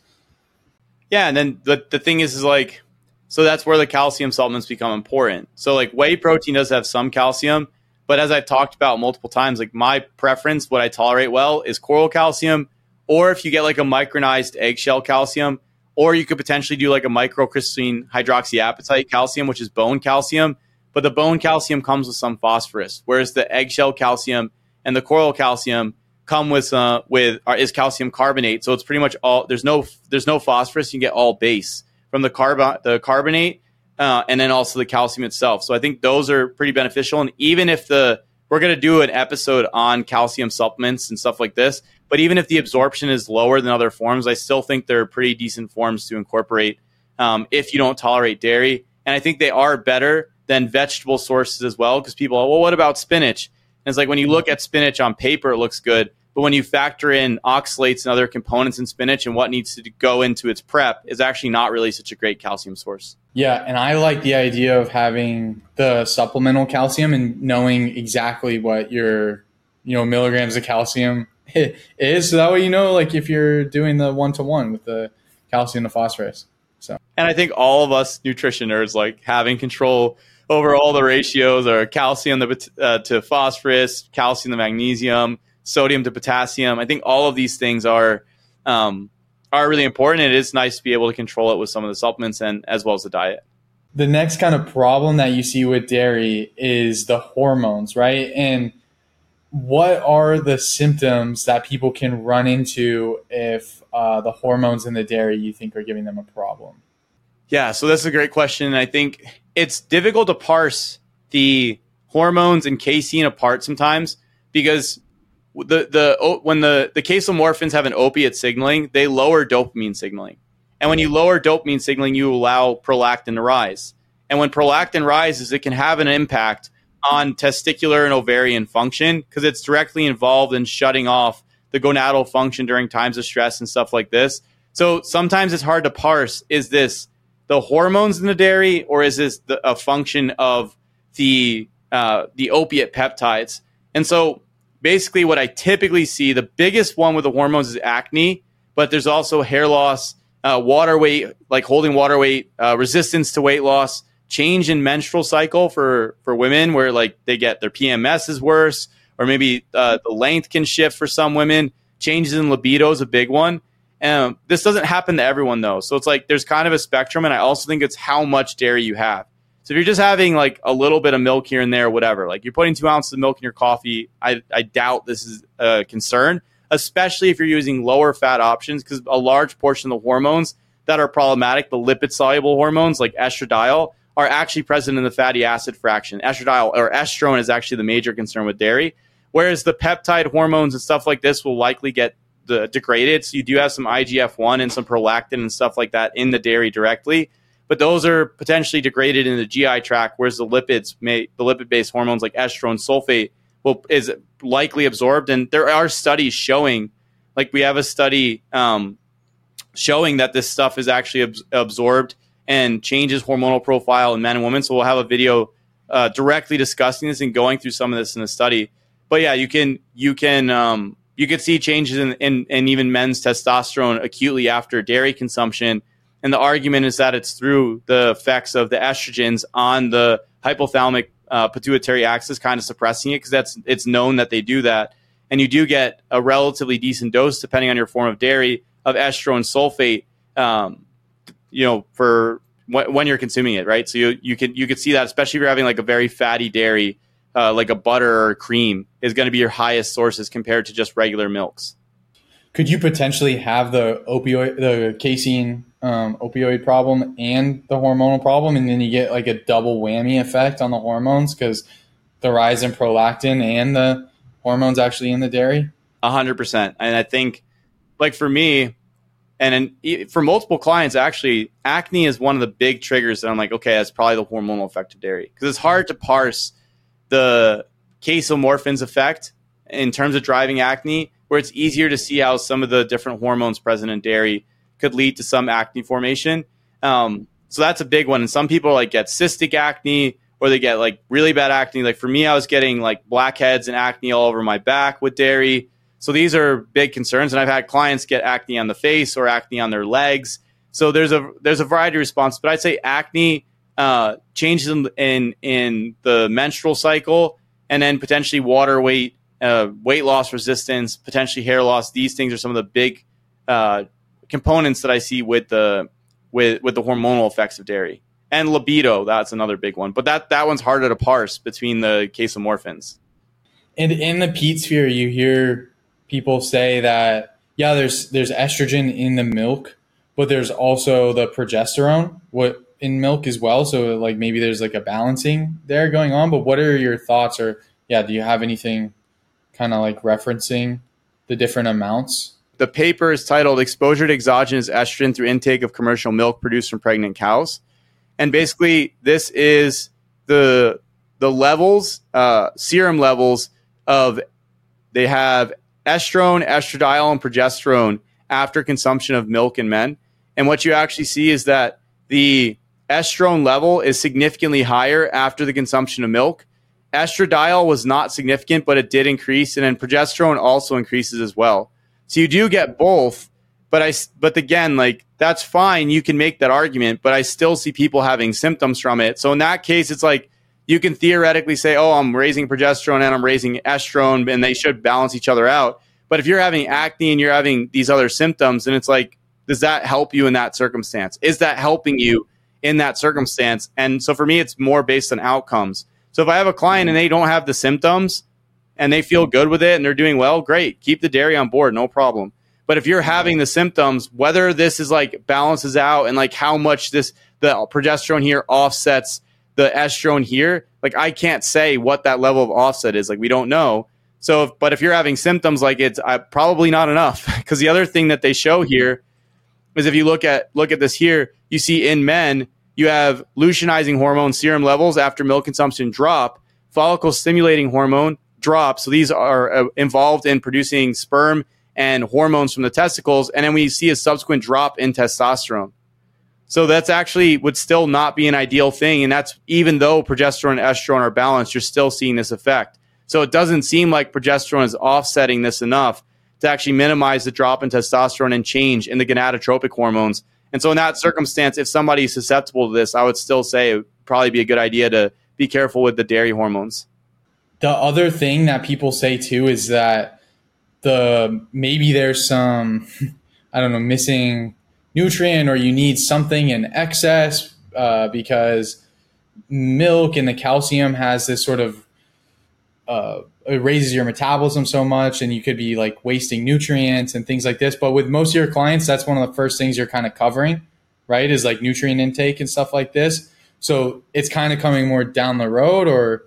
Yeah. And then the, the thing is, is like, so that's where the calcium supplements become important. So like whey protein does have some calcium, but as I've talked about multiple times, like my preference, what I tolerate well is coral calcium, or if you get like a micronized eggshell calcium, or you could potentially do like a microcrystalline hydroxyapatite calcium, which is bone calcium. But the bone calcium comes with some phosphorus, whereas the eggshell calcium and the coral calcium come with uh, with uh, is calcium carbonate. So it's pretty much all there's no there's no phosphorus. You get all base from the carb the carbonate uh, and then also the calcium itself. So I think those are pretty beneficial. And even if the we're going to do an episode on calcium supplements and stuff like this, but even if the absorption is lower than other forms, I still think they're pretty decent forms to incorporate um, if you don't tolerate dairy. And I think they are better than vegetable sources as well, because people are, well, what about spinach? And it's like when you look at spinach on paper, it looks good. But when you factor in oxalates and other components in spinach and what needs to go into its prep, is actually not really such a great calcium source. Yeah, and I like the idea of having the supplemental calcium and knowing exactly what your, you know, milligrams of calcium is. So that way you know, like, if you're doing the one-to-one with the calcium to phosphorus. So, and I think all of us nutrition nerds like having control over all the ratios, or calcium to, uh, to phosphorus, calcium to magnesium, sodium to potassium. I think all of these things are um, are really important. It is nice to be able to control it with some of the supplements and as well as the diet. The next kind of problem that you see with dairy is the hormones, right? And what are the symptoms that people can run into if uh, the hormones in the dairy you think are giving them a problem? Yeah, so that's a great question. And I think it's difficult to parse the hormones and casein apart sometimes, because the the when the, the casomorphins have an opiate signaling, they lower dopamine signaling. And when you lower dopamine signaling, you allow prolactin to rise. And when prolactin rises, it can have an impact on testicular and ovarian function, because it's directly involved in shutting off the gonadal function during times of stress and stuff like this. So sometimes it's hard to parse, is this the hormones in the dairy, or is this the, a function of the uh, the opiate peptides? And so basically what I typically see, the biggest one with the hormones is acne, but there's also hair loss, uh, water weight, like holding water weight, uh, resistance to weight loss, change in menstrual cycle for, for women, where like they get their P M S is worse, or maybe uh, the length can shift for some women. Changes in libido is a big one. Um, this doesn't happen to everyone though. So it's like there's kind of a spectrum, and I also think it's how much dairy you have. So if you're just having like a little bit of milk here and there, whatever, like you're putting two ounces of milk in your coffee, I, I doubt this is a concern, especially if you're using lower fat options, because a large portion of the hormones that are problematic, the lipid soluble hormones like estradiol, are actually present in the fatty acid fraction. Estradiol or estrone is actually the major concern with dairy. Whereas the peptide hormones and stuff like this will likely get the, degraded. So you do have some I G F one and some prolactin and stuff like that in the dairy directly. But those are potentially degraded in the G I tract, whereas the lipids, may, the lipid-based hormones like estrogen, sulfate, will is likely absorbed. And there are studies showing, like we have a study um, showing that this stuff is actually ab- absorbed and changes hormonal profile in men and women. So we'll have a video uh, directly discussing this and going through some of this in the study. But yeah, you can you can um, you can see changes in, in in even men's testosterone acutely after dairy consumption. And the argument is that it's through the effects of the estrogens on the hypothalamic uh, pituitary axis, kind of suppressing it, because that's it's known that they do that. And you do get a relatively decent dose, depending on your form of dairy, of estrogen sulfate, um, you know, for w- when you're consuming it, right? So you you can you could see that, especially if you're having like a very fatty dairy, uh, like a butter or cream, is going to be your highest sources compared to just regular milks. Could you potentially have the opioid, the casein um, opioid problem and the hormonal problem, and then you get like a double whammy effect on the hormones because the rise in prolactin and the hormones actually in the dairy? A hundred percent. And I think, like for me, and in, for multiple clients, actually, acne is one of the big triggers that I'm like, okay, that's probably the hormonal effect of dairy, because it's hard to parse the casomorphins effect in terms of driving acne, where it's easier to see how some of the different hormones present in dairy could lead to some acne formation. Um, so that's a big one. And some people like get cystic acne, or they get like really bad acne. Like for me, I was getting like blackheads and acne all over my back with dairy. So these are big concerns. And I've had clients get acne on the face or acne on their legs. So there's a there's a variety of responses. But I'd say acne uh, changes in, in in the menstrual cycle, and then potentially water weight, uh, weight loss resistance, potentially hair loss. These things are some of the big uh, components that I see with the with with the hormonal effects of dairy. And libido, that's another big one. But that, that one's harder to parse between the casomorphins. And in the Pete sphere, you hear people say that, yeah, there's there's estrogen in the milk, but there's also the progesterone what in milk as well. So like maybe there's like a balancing there going on. But what are your thoughts? Or yeah, do you have anything kind of like referencing the different amounts? The paper is titled Exposure to Exogenous Estrogen Through Intake of Commercial Milk Produced from Pregnant Cows. And basically, this is the the levels, uh, serum levels of, they have estrone, estradiol, and progesterone after consumption of milk in men. And what you actually see is that the estrone level is significantly higher after the consumption of milk. Estradiol was not significant, but it did increase. And then progesterone also increases as well. So you do get both. But I, but again, like that's fine. You can make that argument, but I still see people having symptoms from it. So in that case, it's like you can theoretically say, "Oh, I'm raising progesterone and I'm raising estrone, and they should balance each other out." But if you're having acne and you're having these other symptoms, and it's like, does that help you in that circumstance? Is that helping you in that circumstance? And so for me, it's more based on outcomes. So if I have a client and they don't have the symptoms and they feel good with it and they're doing well, great. Keep the dairy on board, no problem. But if you're having the symptoms, whether this is like balances out and like how much this, the progesterone here offsets the estrone here, like I can't say what that level of offset is. Like we don't know. So, if, but if you're having symptoms, like it's uh, probably not enough. Because the other thing that they show here is if you look at look at this here, you see in men, you have luteinizing hormone serum levels after milk consumption drop, follicle stimulating hormone drop. So these are uh, involved in producing sperm and hormones from the testicles, and then we see a subsequent drop in testosterone. So that's actually would still not be an ideal thing, and that's even though progesterone and estrone are balanced, you're still seeing this effect. So it doesn't seem like progesterone is offsetting this enough to actually minimize the drop in testosterone and change in the gonadotropic hormones. And so in that circumstance, if somebody is susceptible to this, I would still say it would probably be a good idea to be careful with the dairy hormones. The other thing that people say too is that the maybe there's some, I don't know, missing nutrient, or you need something in excess uh, because milk and the calcium has this sort of, uh, it raises your metabolism so much, and you could be like wasting nutrients and things like this. But with most of your clients, that's one of the first things you're kind of covering, right? Is like nutrient intake and stuff like this. So it's kind of coming more down the road, or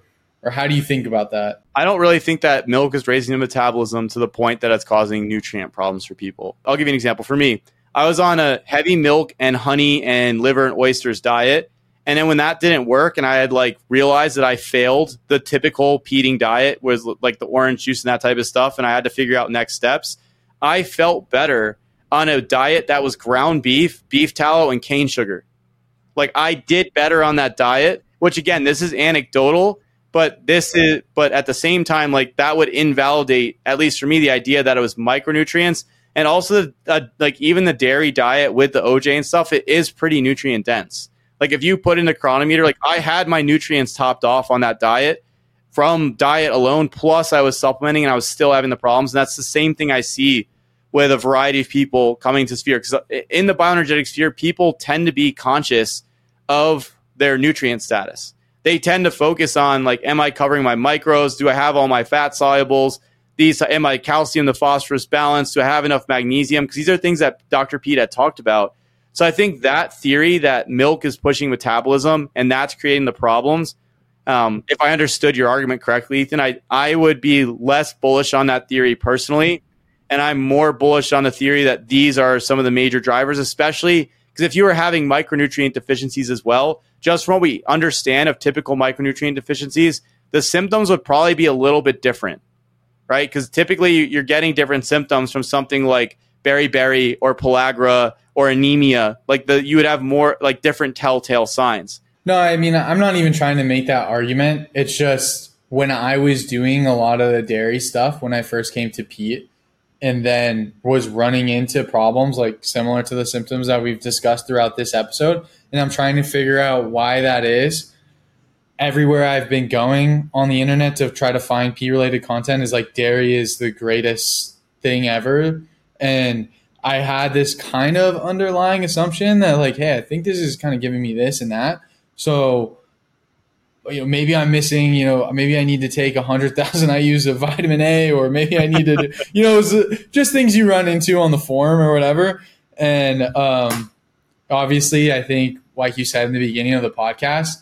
Or how do you think about that? I don't really think that milk is raising the metabolism to the point that it's causing nutrient problems for people. I'll give you an example. For me, I was on a heavy milk and honey and liver and oysters diet. And then when that didn't work and I had like realized that I failed the typical pea eating diet was like the orange juice and that type of stuff, and I had to figure out next steps, I felt better on a diet that was ground beef, beef tallow, and cane sugar. Like I did better on that diet, which again, this is anecdotal, but this is, but at the same time, like that would invalidate, at least for me, the idea that it was micronutrients. And also uh, like even the dairy diet with the O J and stuff, it is pretty nutrient dense. Like if you put in a chronometer, like I had my nutrients topped off on that diet from diet alone, plus I was supplementing and I was still having the problems. And that's the same thing I see with a variety of people coming to Sphere. Because in the bioenergetic sphere, people tend to be conscious of their nutrient status. They tend to focus on like, am I covering my micros? Do I have all my fat solubles? These, am my calcium, the phosphorus balance? Do I have enough magnesium? Because these are things that Doctor Pete had talked about. So I think that theory that milk is pushing metabolism and that's creating the problems, um, if I understood your argument correctly, Ethan, I, I would be less bullish on that theory personally. And I'm more bullish on the theory that these are some of the major drivers, especially because if you were having micronutrient deficiencies as well, just from what we understand of typical micronutrient deficiencies, the symptoms would probably be a little bit different, right? Because typically you're getting different symptoms from something like beriberi or pellagra or anemia. Like the you would have more like different telltale signs. No, I mean, I'm not even trying to make that argument. It's just when I was doing a lot of the dairy stuff when I first came to Pete and then was running into problems like similar to the symptoms that we've discussed throughout this episode, and I'm trying to figure out why that is. Everywhere I've been going on the internet to try to find Pete-related content is like dairy is the greatest thing ever. And I had this kind of underlying assumption that like, hey, I think this is kind of giving me this and that. So, you know, maybe I'm missing, you know, maybe I need to take a hundred thousand I use of vitamin A, or maybe I need to, you know, just things you run into on the forum or whatever. And um, obviously, I think, like you said in the beginning of the podcast,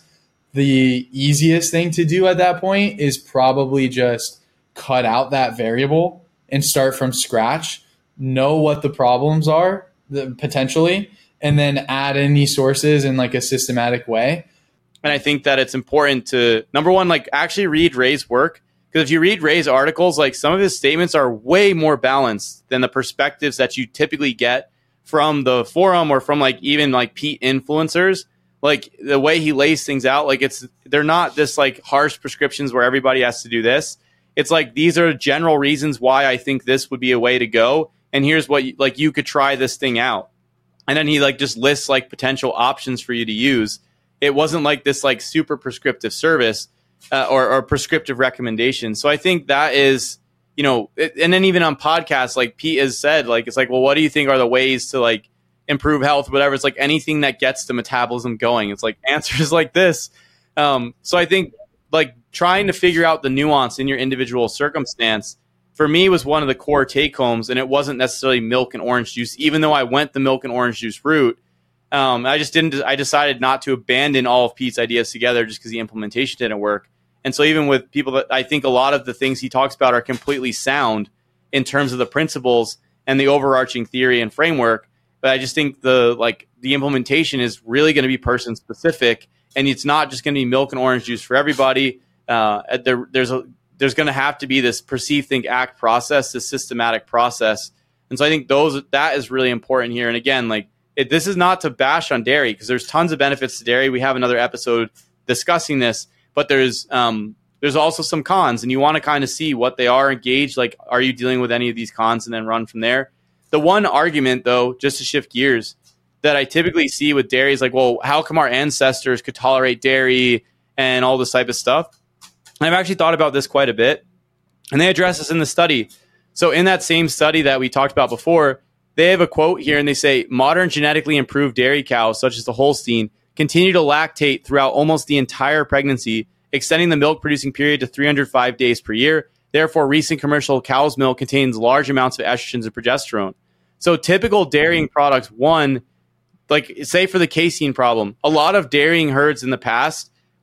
the easiest thing to do at that point is probably just cut out that variable and start from scratch. Know what the problems are the, potentially, and then add in these sources in like a systematic way. And I think that it's important to, number one, like actually read Ray's work. Because if you read Ray's articles, like some of his statements are way more balanced than the perspectives that you typically get from the forum or from like even like Pete influencers. Like the way he lays things out, like it's, they're not this like harsh prescriptions where everybody has to do this. It's like, these are general reasons why I think this would be a way to go. And here's what, you, like, you could try this thing out. And then he like just lists like potential options for you to use. It wasn't like this like super prescriptive service uh, or, or prescriptive recommendation. So I think that is, you know, it, and then even on podcasts, like Pete has said, like, it's like, well, what do you think are the ways to like improve health, whatever? It's like anything that gets the metabolism going. It's like answers like this. Um, so I think like trying to figure out the nuance in your individual circumstance for me was one of the core take homes, and it wasn't necessarily milk and orange juice, even though I went the milk and orange juice route. Um, I just didn't, I decided not to abandon all of Pete's ideas together just because the implementation didn't work. And so even with people that I think a lot of the things he talks about are completely sound in terms of the principles and the overarching theory and framework. But I just think the, like the implementation is really going to be person specific, and it's not just going to be milk and orange juice for everybody. Uh, there, there's a, there's going to have to be this perceive, think, act process, this systematic process. And so I think those that is really important here. And again, like it, this is not to bash on dairy because there's tons of benefits to dairy. We have another episode discussing this, but there's um, there's also some cons, and you want to kind of see what they are, engage. Like, are you dealing with any of these cons, and then run from there. The one argument, though, just to shift gears, that I typically see with dairy is like, well, how come our ancestors could tolerate dairy and all this type of stuff? I've actually thought about this quite a bit, and they address this in the study. So in that same study that we talked about before, they have a quote here, and they say, modern genetically improved dairy cows, such as the Holstein, continue to lactate throughout almost the entire pregnancy, extending the milk-producing period to three hundred five days per year. Therefore, recent commercial cow's milk contains large amounts of estrogens and progesterone. So typical dairying products, one, like say for the casein problem, a lot of dairying herds in the past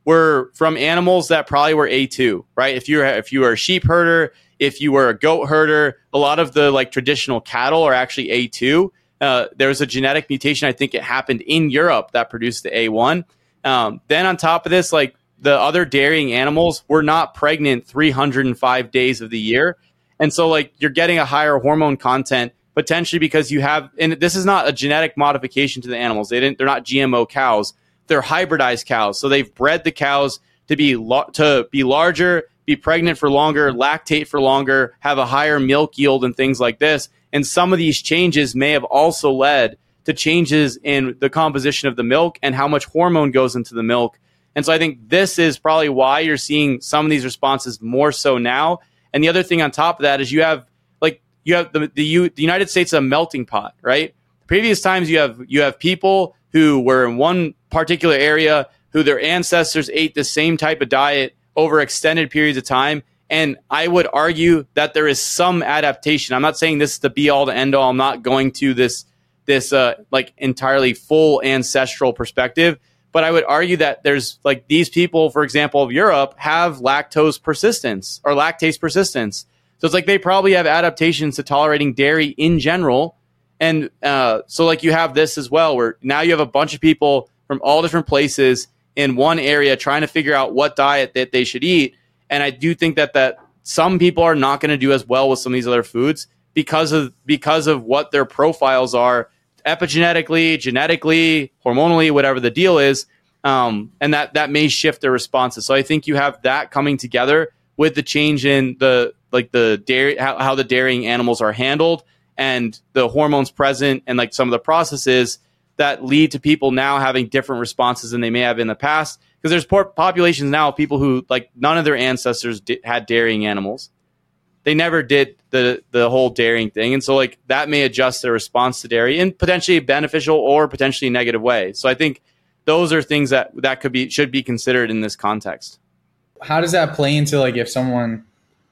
were from animals that probably were A two, right? If you're if you were a sheep herder, if you were a goat herder, a lot of the like traditional cattle are actually A two. Uh, there was a genetic mutation, I think it happened in Europe, that produced the A one. Um, then on top of this, like the other dairying animals were not pregnant three hundred five days of the year. And so like you're getting a higher hormone content potentially because you have, and this is not a genetic modification to the animals. They didn't, they're not G M O cows. They're hybridized cows. So they've bred the cows to be lo- to be larger, be pregnant for longer, lactate for longer, have a higher milk yield and things like this. And some of these changes may have also led to changes in the composition of the milk and how much hormone goes into the milk. And so I think this is probably why you're seeing some of these responses more so now. And the other thing on top of that is you have like you have the the, U, the United States is a melting pot, right? Previous times you have you have people who were in one particular area who their ancestors ate the same type of diet over extended periods of time. And I would argue that there is some adaptation. I'm not saying this is the be all to end all. I'm not going to this this uh, like entirely full ancestral perspective. But I would argue that there's like these people, for example, of Europe have lactose persistence or lactase persistence. So it's like they probably have adaptations to tolerating dairy in general. And uh, so like you have this as well, where now you have a bunch of people from all different places in one area trying to figure out what diet that they should eat. And I do think that that some people are not going to do as well with some of these other foods because of because of what their profiles are epigenetically, genetically, hormonally, whatever the deal is. Um, and that, that may shift their responses. So I think you have that coming together with the change in the, like the dairy, how, how the dairying animals are handled and the hormones present and like some of the processes that lead to people now having different responses than they may have in the past. Because there's poor populations now of people who like none of their ancestors di- had dairying animals. They never did the the whole dairying thing. And so like that may adjust their response to dairy in potentially beneficial or potentially negative way. So I think those are things that, that could be should be considered in this context. How does that play into like if someone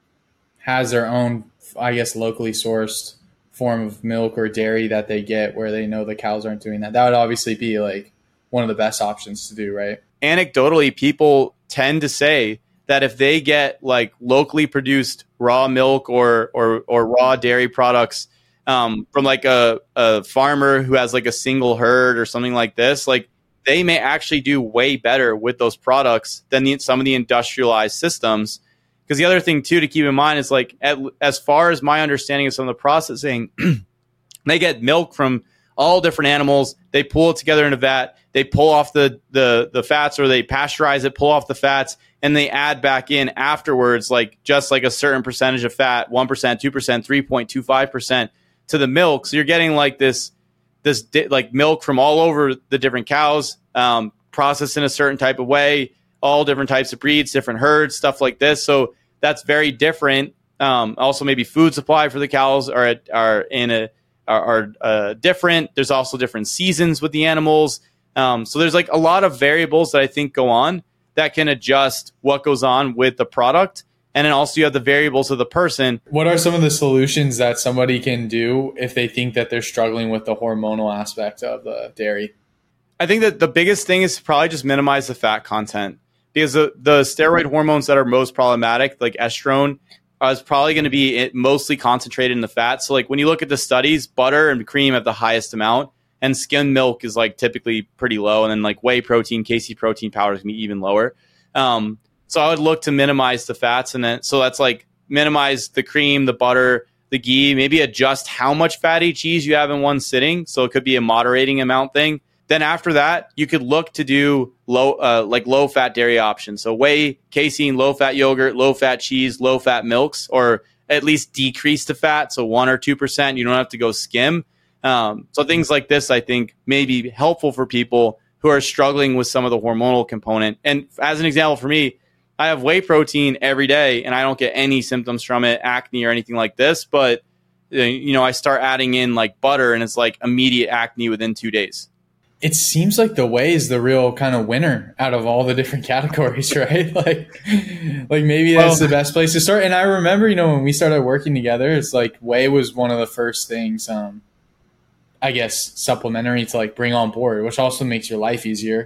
has their own, I guess, locally sourced form of milk or dairy that they get where they know the cows aren't doing that? That would obviously be like one of the best options to do, right? Anecdotally, people tend to say that if they get like locally produced raw milk or or, or raw dairy products um, from like a, a farmer who has like a single herd or something like this, like they may actually do way better with those products than the, some of the industrialized systems. Because the other thing too to keep in mind is like at, as far as my understanding of some of the processing, they get milk from all different animals. They pull it together in a vat. They pull off the, the, the fats or they pasteurize it, pull off the fats, and they add back in afterwards, like just like a certain percentage of fat, one percent, two percent, three point two five percent to the milk. So you're getting like this, this di- like milk from all over the different cows, um, processed in a certain type of way, all different types of breeds, different herds, stuff like this. So that's very different. Um, also maybe food supply for the cows are, are in a, are, are uh, different. There's also different seasons with the animals. Um, so there's like a lot of variables that I think go on that can adjust what goes on with the product. And then also you have the variables of the person. What are some of the solutions that somebody can do if they think that they're struggling with the hormonal aspect of the dairy? I think that the biggest thing is to probably just minimize the fat content because the, the steroid hormones that are most problematic, like estrone, is probably going to be mostly concentrated in the fat. So like when you look at the studies, butter and cream have the highest amount. And skim milk is like typically pretty low. And then like whey protein, casein protein powder is going to be even lower. Um, so I would look to minimize the fats. And then, so that's like minimize the cream, the butter, the ghee, maybe adjust how much fatty cheese you have in one sitting. So it could be a moderating amount thing. Then after that, you could look to do low, uh, like low fat dairy options. So whey, casein, low fat yogurt, low fat cheese, low fat milks, or at least decrease the fat. So one or two percent, you don't have to go skim. Um, so things like this, I think, may be helpful for people who are struggling with some of the hormonal component. And as an example, for me, I have whey protein every day, and I don't get any symptoms from it, acne or anything like this. But you know, I start adding in like butter, and it's like immediate acne within two days. It seems like the whey is the real kind of winner out of all the different categories, right? like, like maybe that's well, the best place to start. And I remember, you know, when we started working together, it's like whey was one of the first things. Um, I guess supplementary to like bring on board, which also makes your life easier.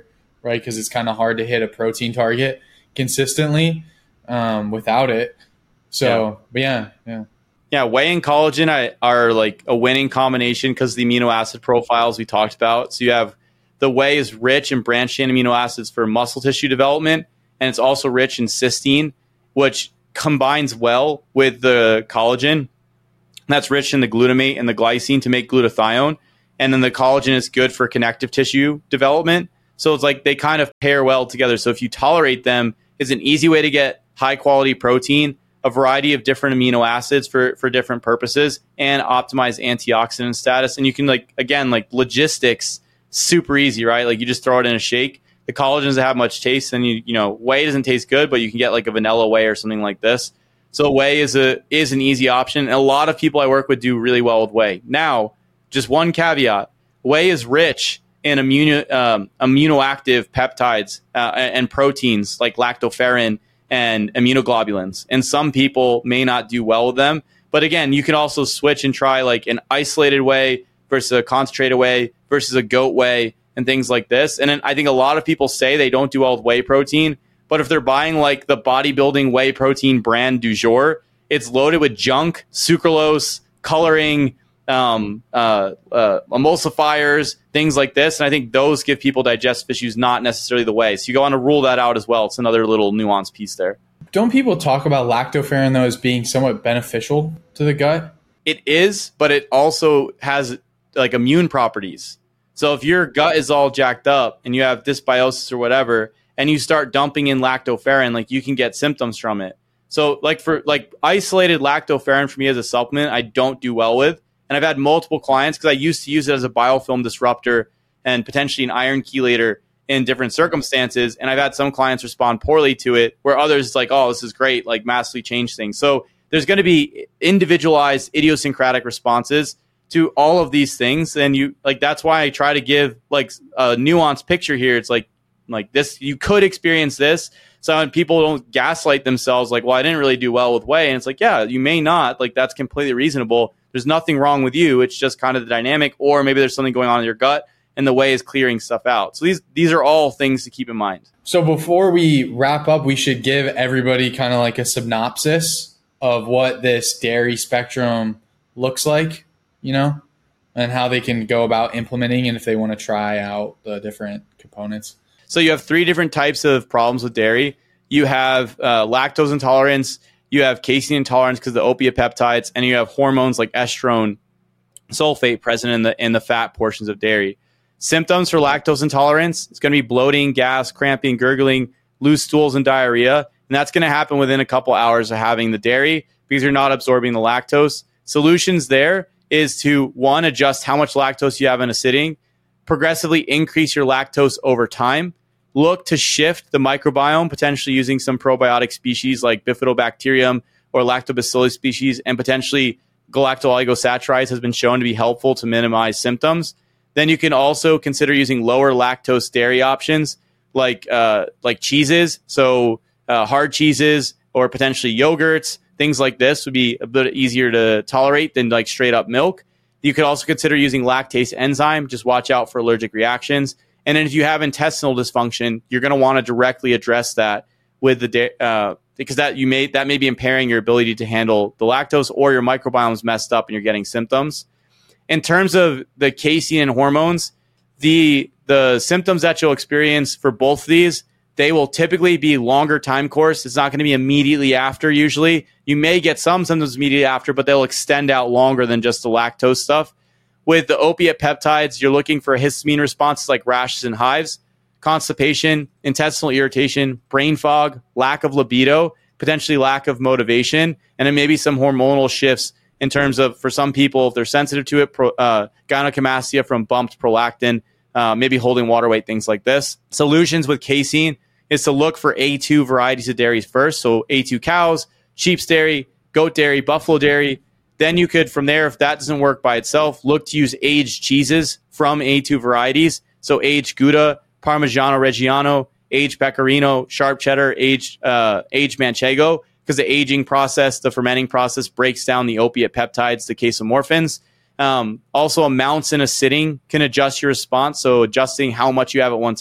right? Because it's kind of hard to hit a protein target consistently um, without it. So, yeah. but yeah, yeah. Yeah, whey and collagen are like a winning combination because of the amino acid profiles we talked about. So you have the whey is rich in branched chain amino acids for muscle tissue development, and it's also rich in cysteine, which combines well with the collagen. That's rich in the glutamate and the glycine to make glutathione. And then the collagen is good for connective tissue development. So it's like they kind of pair well together. So if you tolerate them, it's an easy way to get high quality protein, a variety of different amino acids for, for different purposes, and optimize antioxidant status. And you can like, again, like logistics, super easy, right? Like you just throw it in a shake. The collagen doesn't have much taste, and you you know, whey doesn't taste good, but you can get like a vanilla whey or something like this. So whey is a is an easy option. And a lot of people I work with do really well with whey. Now, just one caveat: whey is rich in immuno um, immunoactive peptides uh, and proteins like lactoferrin and immunoglobulins. And some people may not do well with them. But again, you can also switch and try like an isolated whey versus a concentrated whey versus a goat whey and things like this. And then I think a lot of people say they don't do well with whey protein. But if they're buying like the bodybuilding whey protein brand du jour, it's loaded with junk, sucralose, coloring, um, uh, uh, emulsifiers, things like this. And I think those give people digestive issues, not necessarily the whey. So you go on to rule that out as well. It's another little nuanced piece there. Don't people talk about lactoferrin, though, as being somewhat beneficial to the gut? It is, but it also has like immune properties. So if your gut is all jacked up and you have dysbiosis or whatever, and you start dumping in lactoferrin, like you can get symptoms from it. So like for like isolated lactoferrin for me as a supplement, I don't do well with. And I've had multiple clients because I used to use it as a biofilm disruptor and potentially an iron chelator in different circumstances. And I've had some clients respond poorly to it, where others like, oh, this is great, like massively change things. So there's going to be individualized idiosyncratic responses to all of these things. And you like, that's why I try to give like a nuanced picture here. It's like, like this, you could experience this. So when people don't gaslight themselves, like, well, I didn't really do well with whey. And it's like, yeah, you may not. Like, that's completely reasonable. There's nothing wrong with you. It's just kind of the dynamic, or maybe there's something going on in your gut and the whey is clearing stuff out. So these these are all things to keep in mind. So before we wrap up, we should give everybody kind of like a synopsis of what this dairy spectrum looks like, you know, and how they can go about implementing, and if they want to try out the different components. So you have three different types of problems with dairy. You have uh, lactose intolerance, you have casein intolerance because of the opiate peptides, and you have hormones like estrone sulfate present in the in the fat portions of dairy. Symptoms for lactose intolerance, it's going to be bloating, gas, cramping, gurgling, loose stools, and diarrhea. And that's going to happen within a couple hours of having the dairy because you're not absorbing the lactose. Solutions there is to, one, adjust how much lactose you have in a sitting, progressively increase your lactose over time, look to shift the microbiome, potentially using some probiotic species like Bifidobacterium or Lactobacillus species, and potentially galacto-oligosaccharides has been shown to be helpful to minimize symptoms. Then you can also consider using lower lactose dairy options like uh, like cheeses, so uh, hard cheeses or potentially yogurts. Things like this would be a bit easier to tolerate than like straight up milk. You could also consider using lactase enzyme. Just watch out for allergic reactions. And then if you have intestinal dysfunction, you're going to want to directly address that with the da- uh, because that you may that may be impairing your ability to handle the lactose, or your microbiome's messed up and you're getting symptoms. In terms of the casein and hormones, the the symptoms that you'll experience for both of these, they will typically be longer time course. It's not going to be immediately after usually. You may get some symptoms immediately after, but they'll extend out longer than just the lactose stuff. With the opiate peptides, you're looking for histamine responses like rashes and hives, constipation, intestinal irritation, brain fog, lack of libido, potentially lack of motivation, and then maybe some hormonal shifts in terms of, for some people, if they're sensitive to it, pro, uh, gynecomastia from bumped prolactin, uh, maybe holding water weight, things like this. Solutions with casein is to look for A two varieties of dairies first. So A two cows, sheep's dairy, goat dairy, buffalo dairy. Then you could, from there, if that doesn't work by itself, look to use aged cheeses from A two varieties. So aged Gouda, Parmigiano Reggiano, aged Pecorino, sharp cheddar, aged, uh, aged Manchego, because the aging process, the fermenting process, breaks down the opiate peptides, the casomorphins. Um, also, amounts in a sitting can adjust your response. So adjusting how much you have at one time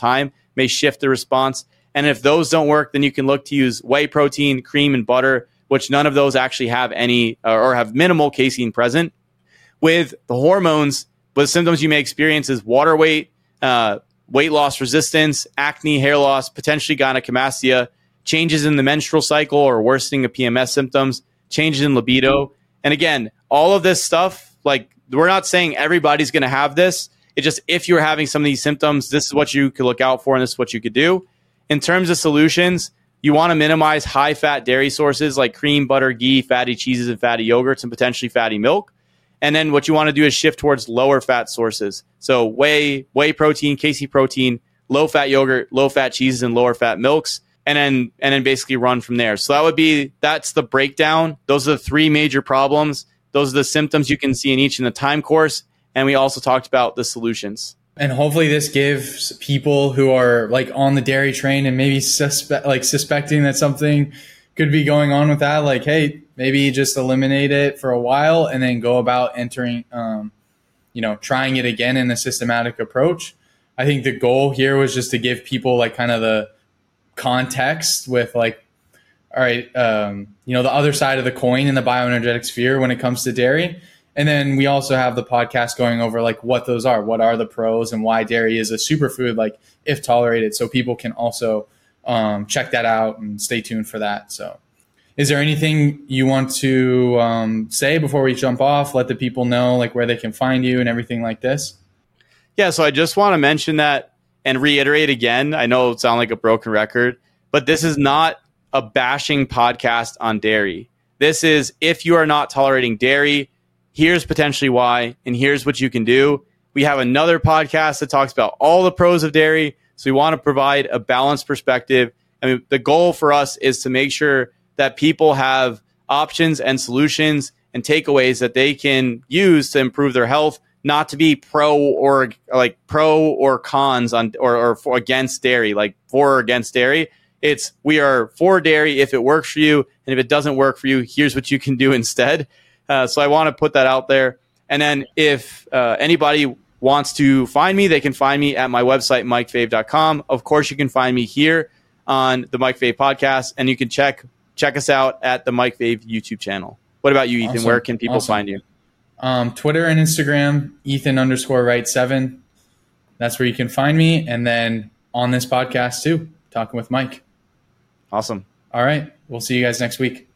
may shift the response. And if those don't work, then you can look to use whey protein, cream, and butter, which none of those actually have any uh, or have minimal casein present. With the hormones, the symptoms you may experience is water weight, uh, weight loss resistance, acne, hair loss, potentially gynecomastia, changes in the menstrual cycle or worsening of P M S symptoms, changes in libido. And again, all of this stuff, like we're not saying everybody's going to have this. It's just if you're having some of these symptoms, this is what you could look out for and this is what you could do. In terms of solutions, you want to minimize high-fat dairy sources like cream, butter, ghee, fatty cheeses, and fatty yogurts, and potentially fatty milk. And then what you want to do is shift towards lower-fat sources. So whey, whey protein, casein protein, low-fat yogurt, low-fat cheeses, and lower-fat milks. And then and then basically run from there. So that would be, that's the breakdown. Those are the three major problems. Those are the symptoms you can see in each in the time course. And we also talked about the solutions. And hopefully this gives people who are like on the dairy train and maybe suspect, like suspecting that something could be going on with that, like, hey, maybe just eliminate it for a while and then go about entering, um, you know, trying it again in a systematic approach. I think the goal here was just to give people like kind of the context with like, all right, um, you know, the other side of the coin in the bioenergetic sphere when it comes to dairy. And then we also have the podcast going over like what those are, what are the pros and why dairy is a superfood, like if tolerated. So people can also um, check that out and stay tuned for that. So is there anything you want to um, say before we jump off? Let the people know like where they can find you and everything like this. Yeah. So I just want to mention that and reiterate again. I know it sounds like a broken record, but this is not a bashing podcast on dairy. This is if you are not tolerating dairy, here's potentially why, and here's what you can do. We have another podcast that talks about all the pros of dairy. So we want to provide a balanced perspective. I mean, the goal for us is to make sure that people have options and solutions and takeaways that they can use to improve their health, not to be pro or like pro or cons on or, or for against dairy, like for or against dairy. It's we are for dairy if it works for you. And if it doesn't work for you, here's what you can do instead. Uh, so I want to put that out there. And then if uh, anybody wants to find me, they can find me at my website, mike fave dot com. Of course, you can find me here on the Mike Fave podcast, and you can check check us out at the Mike Fave YouTube channel. What about you, Ethan? Awesome. Where can people Awesome. find you? Um, Twitter and Instagram, Ethan underscore right seven. That's where you can find me. And then on this podcast too, talking with Mike. Awesome. All right. We'll see you guys next week.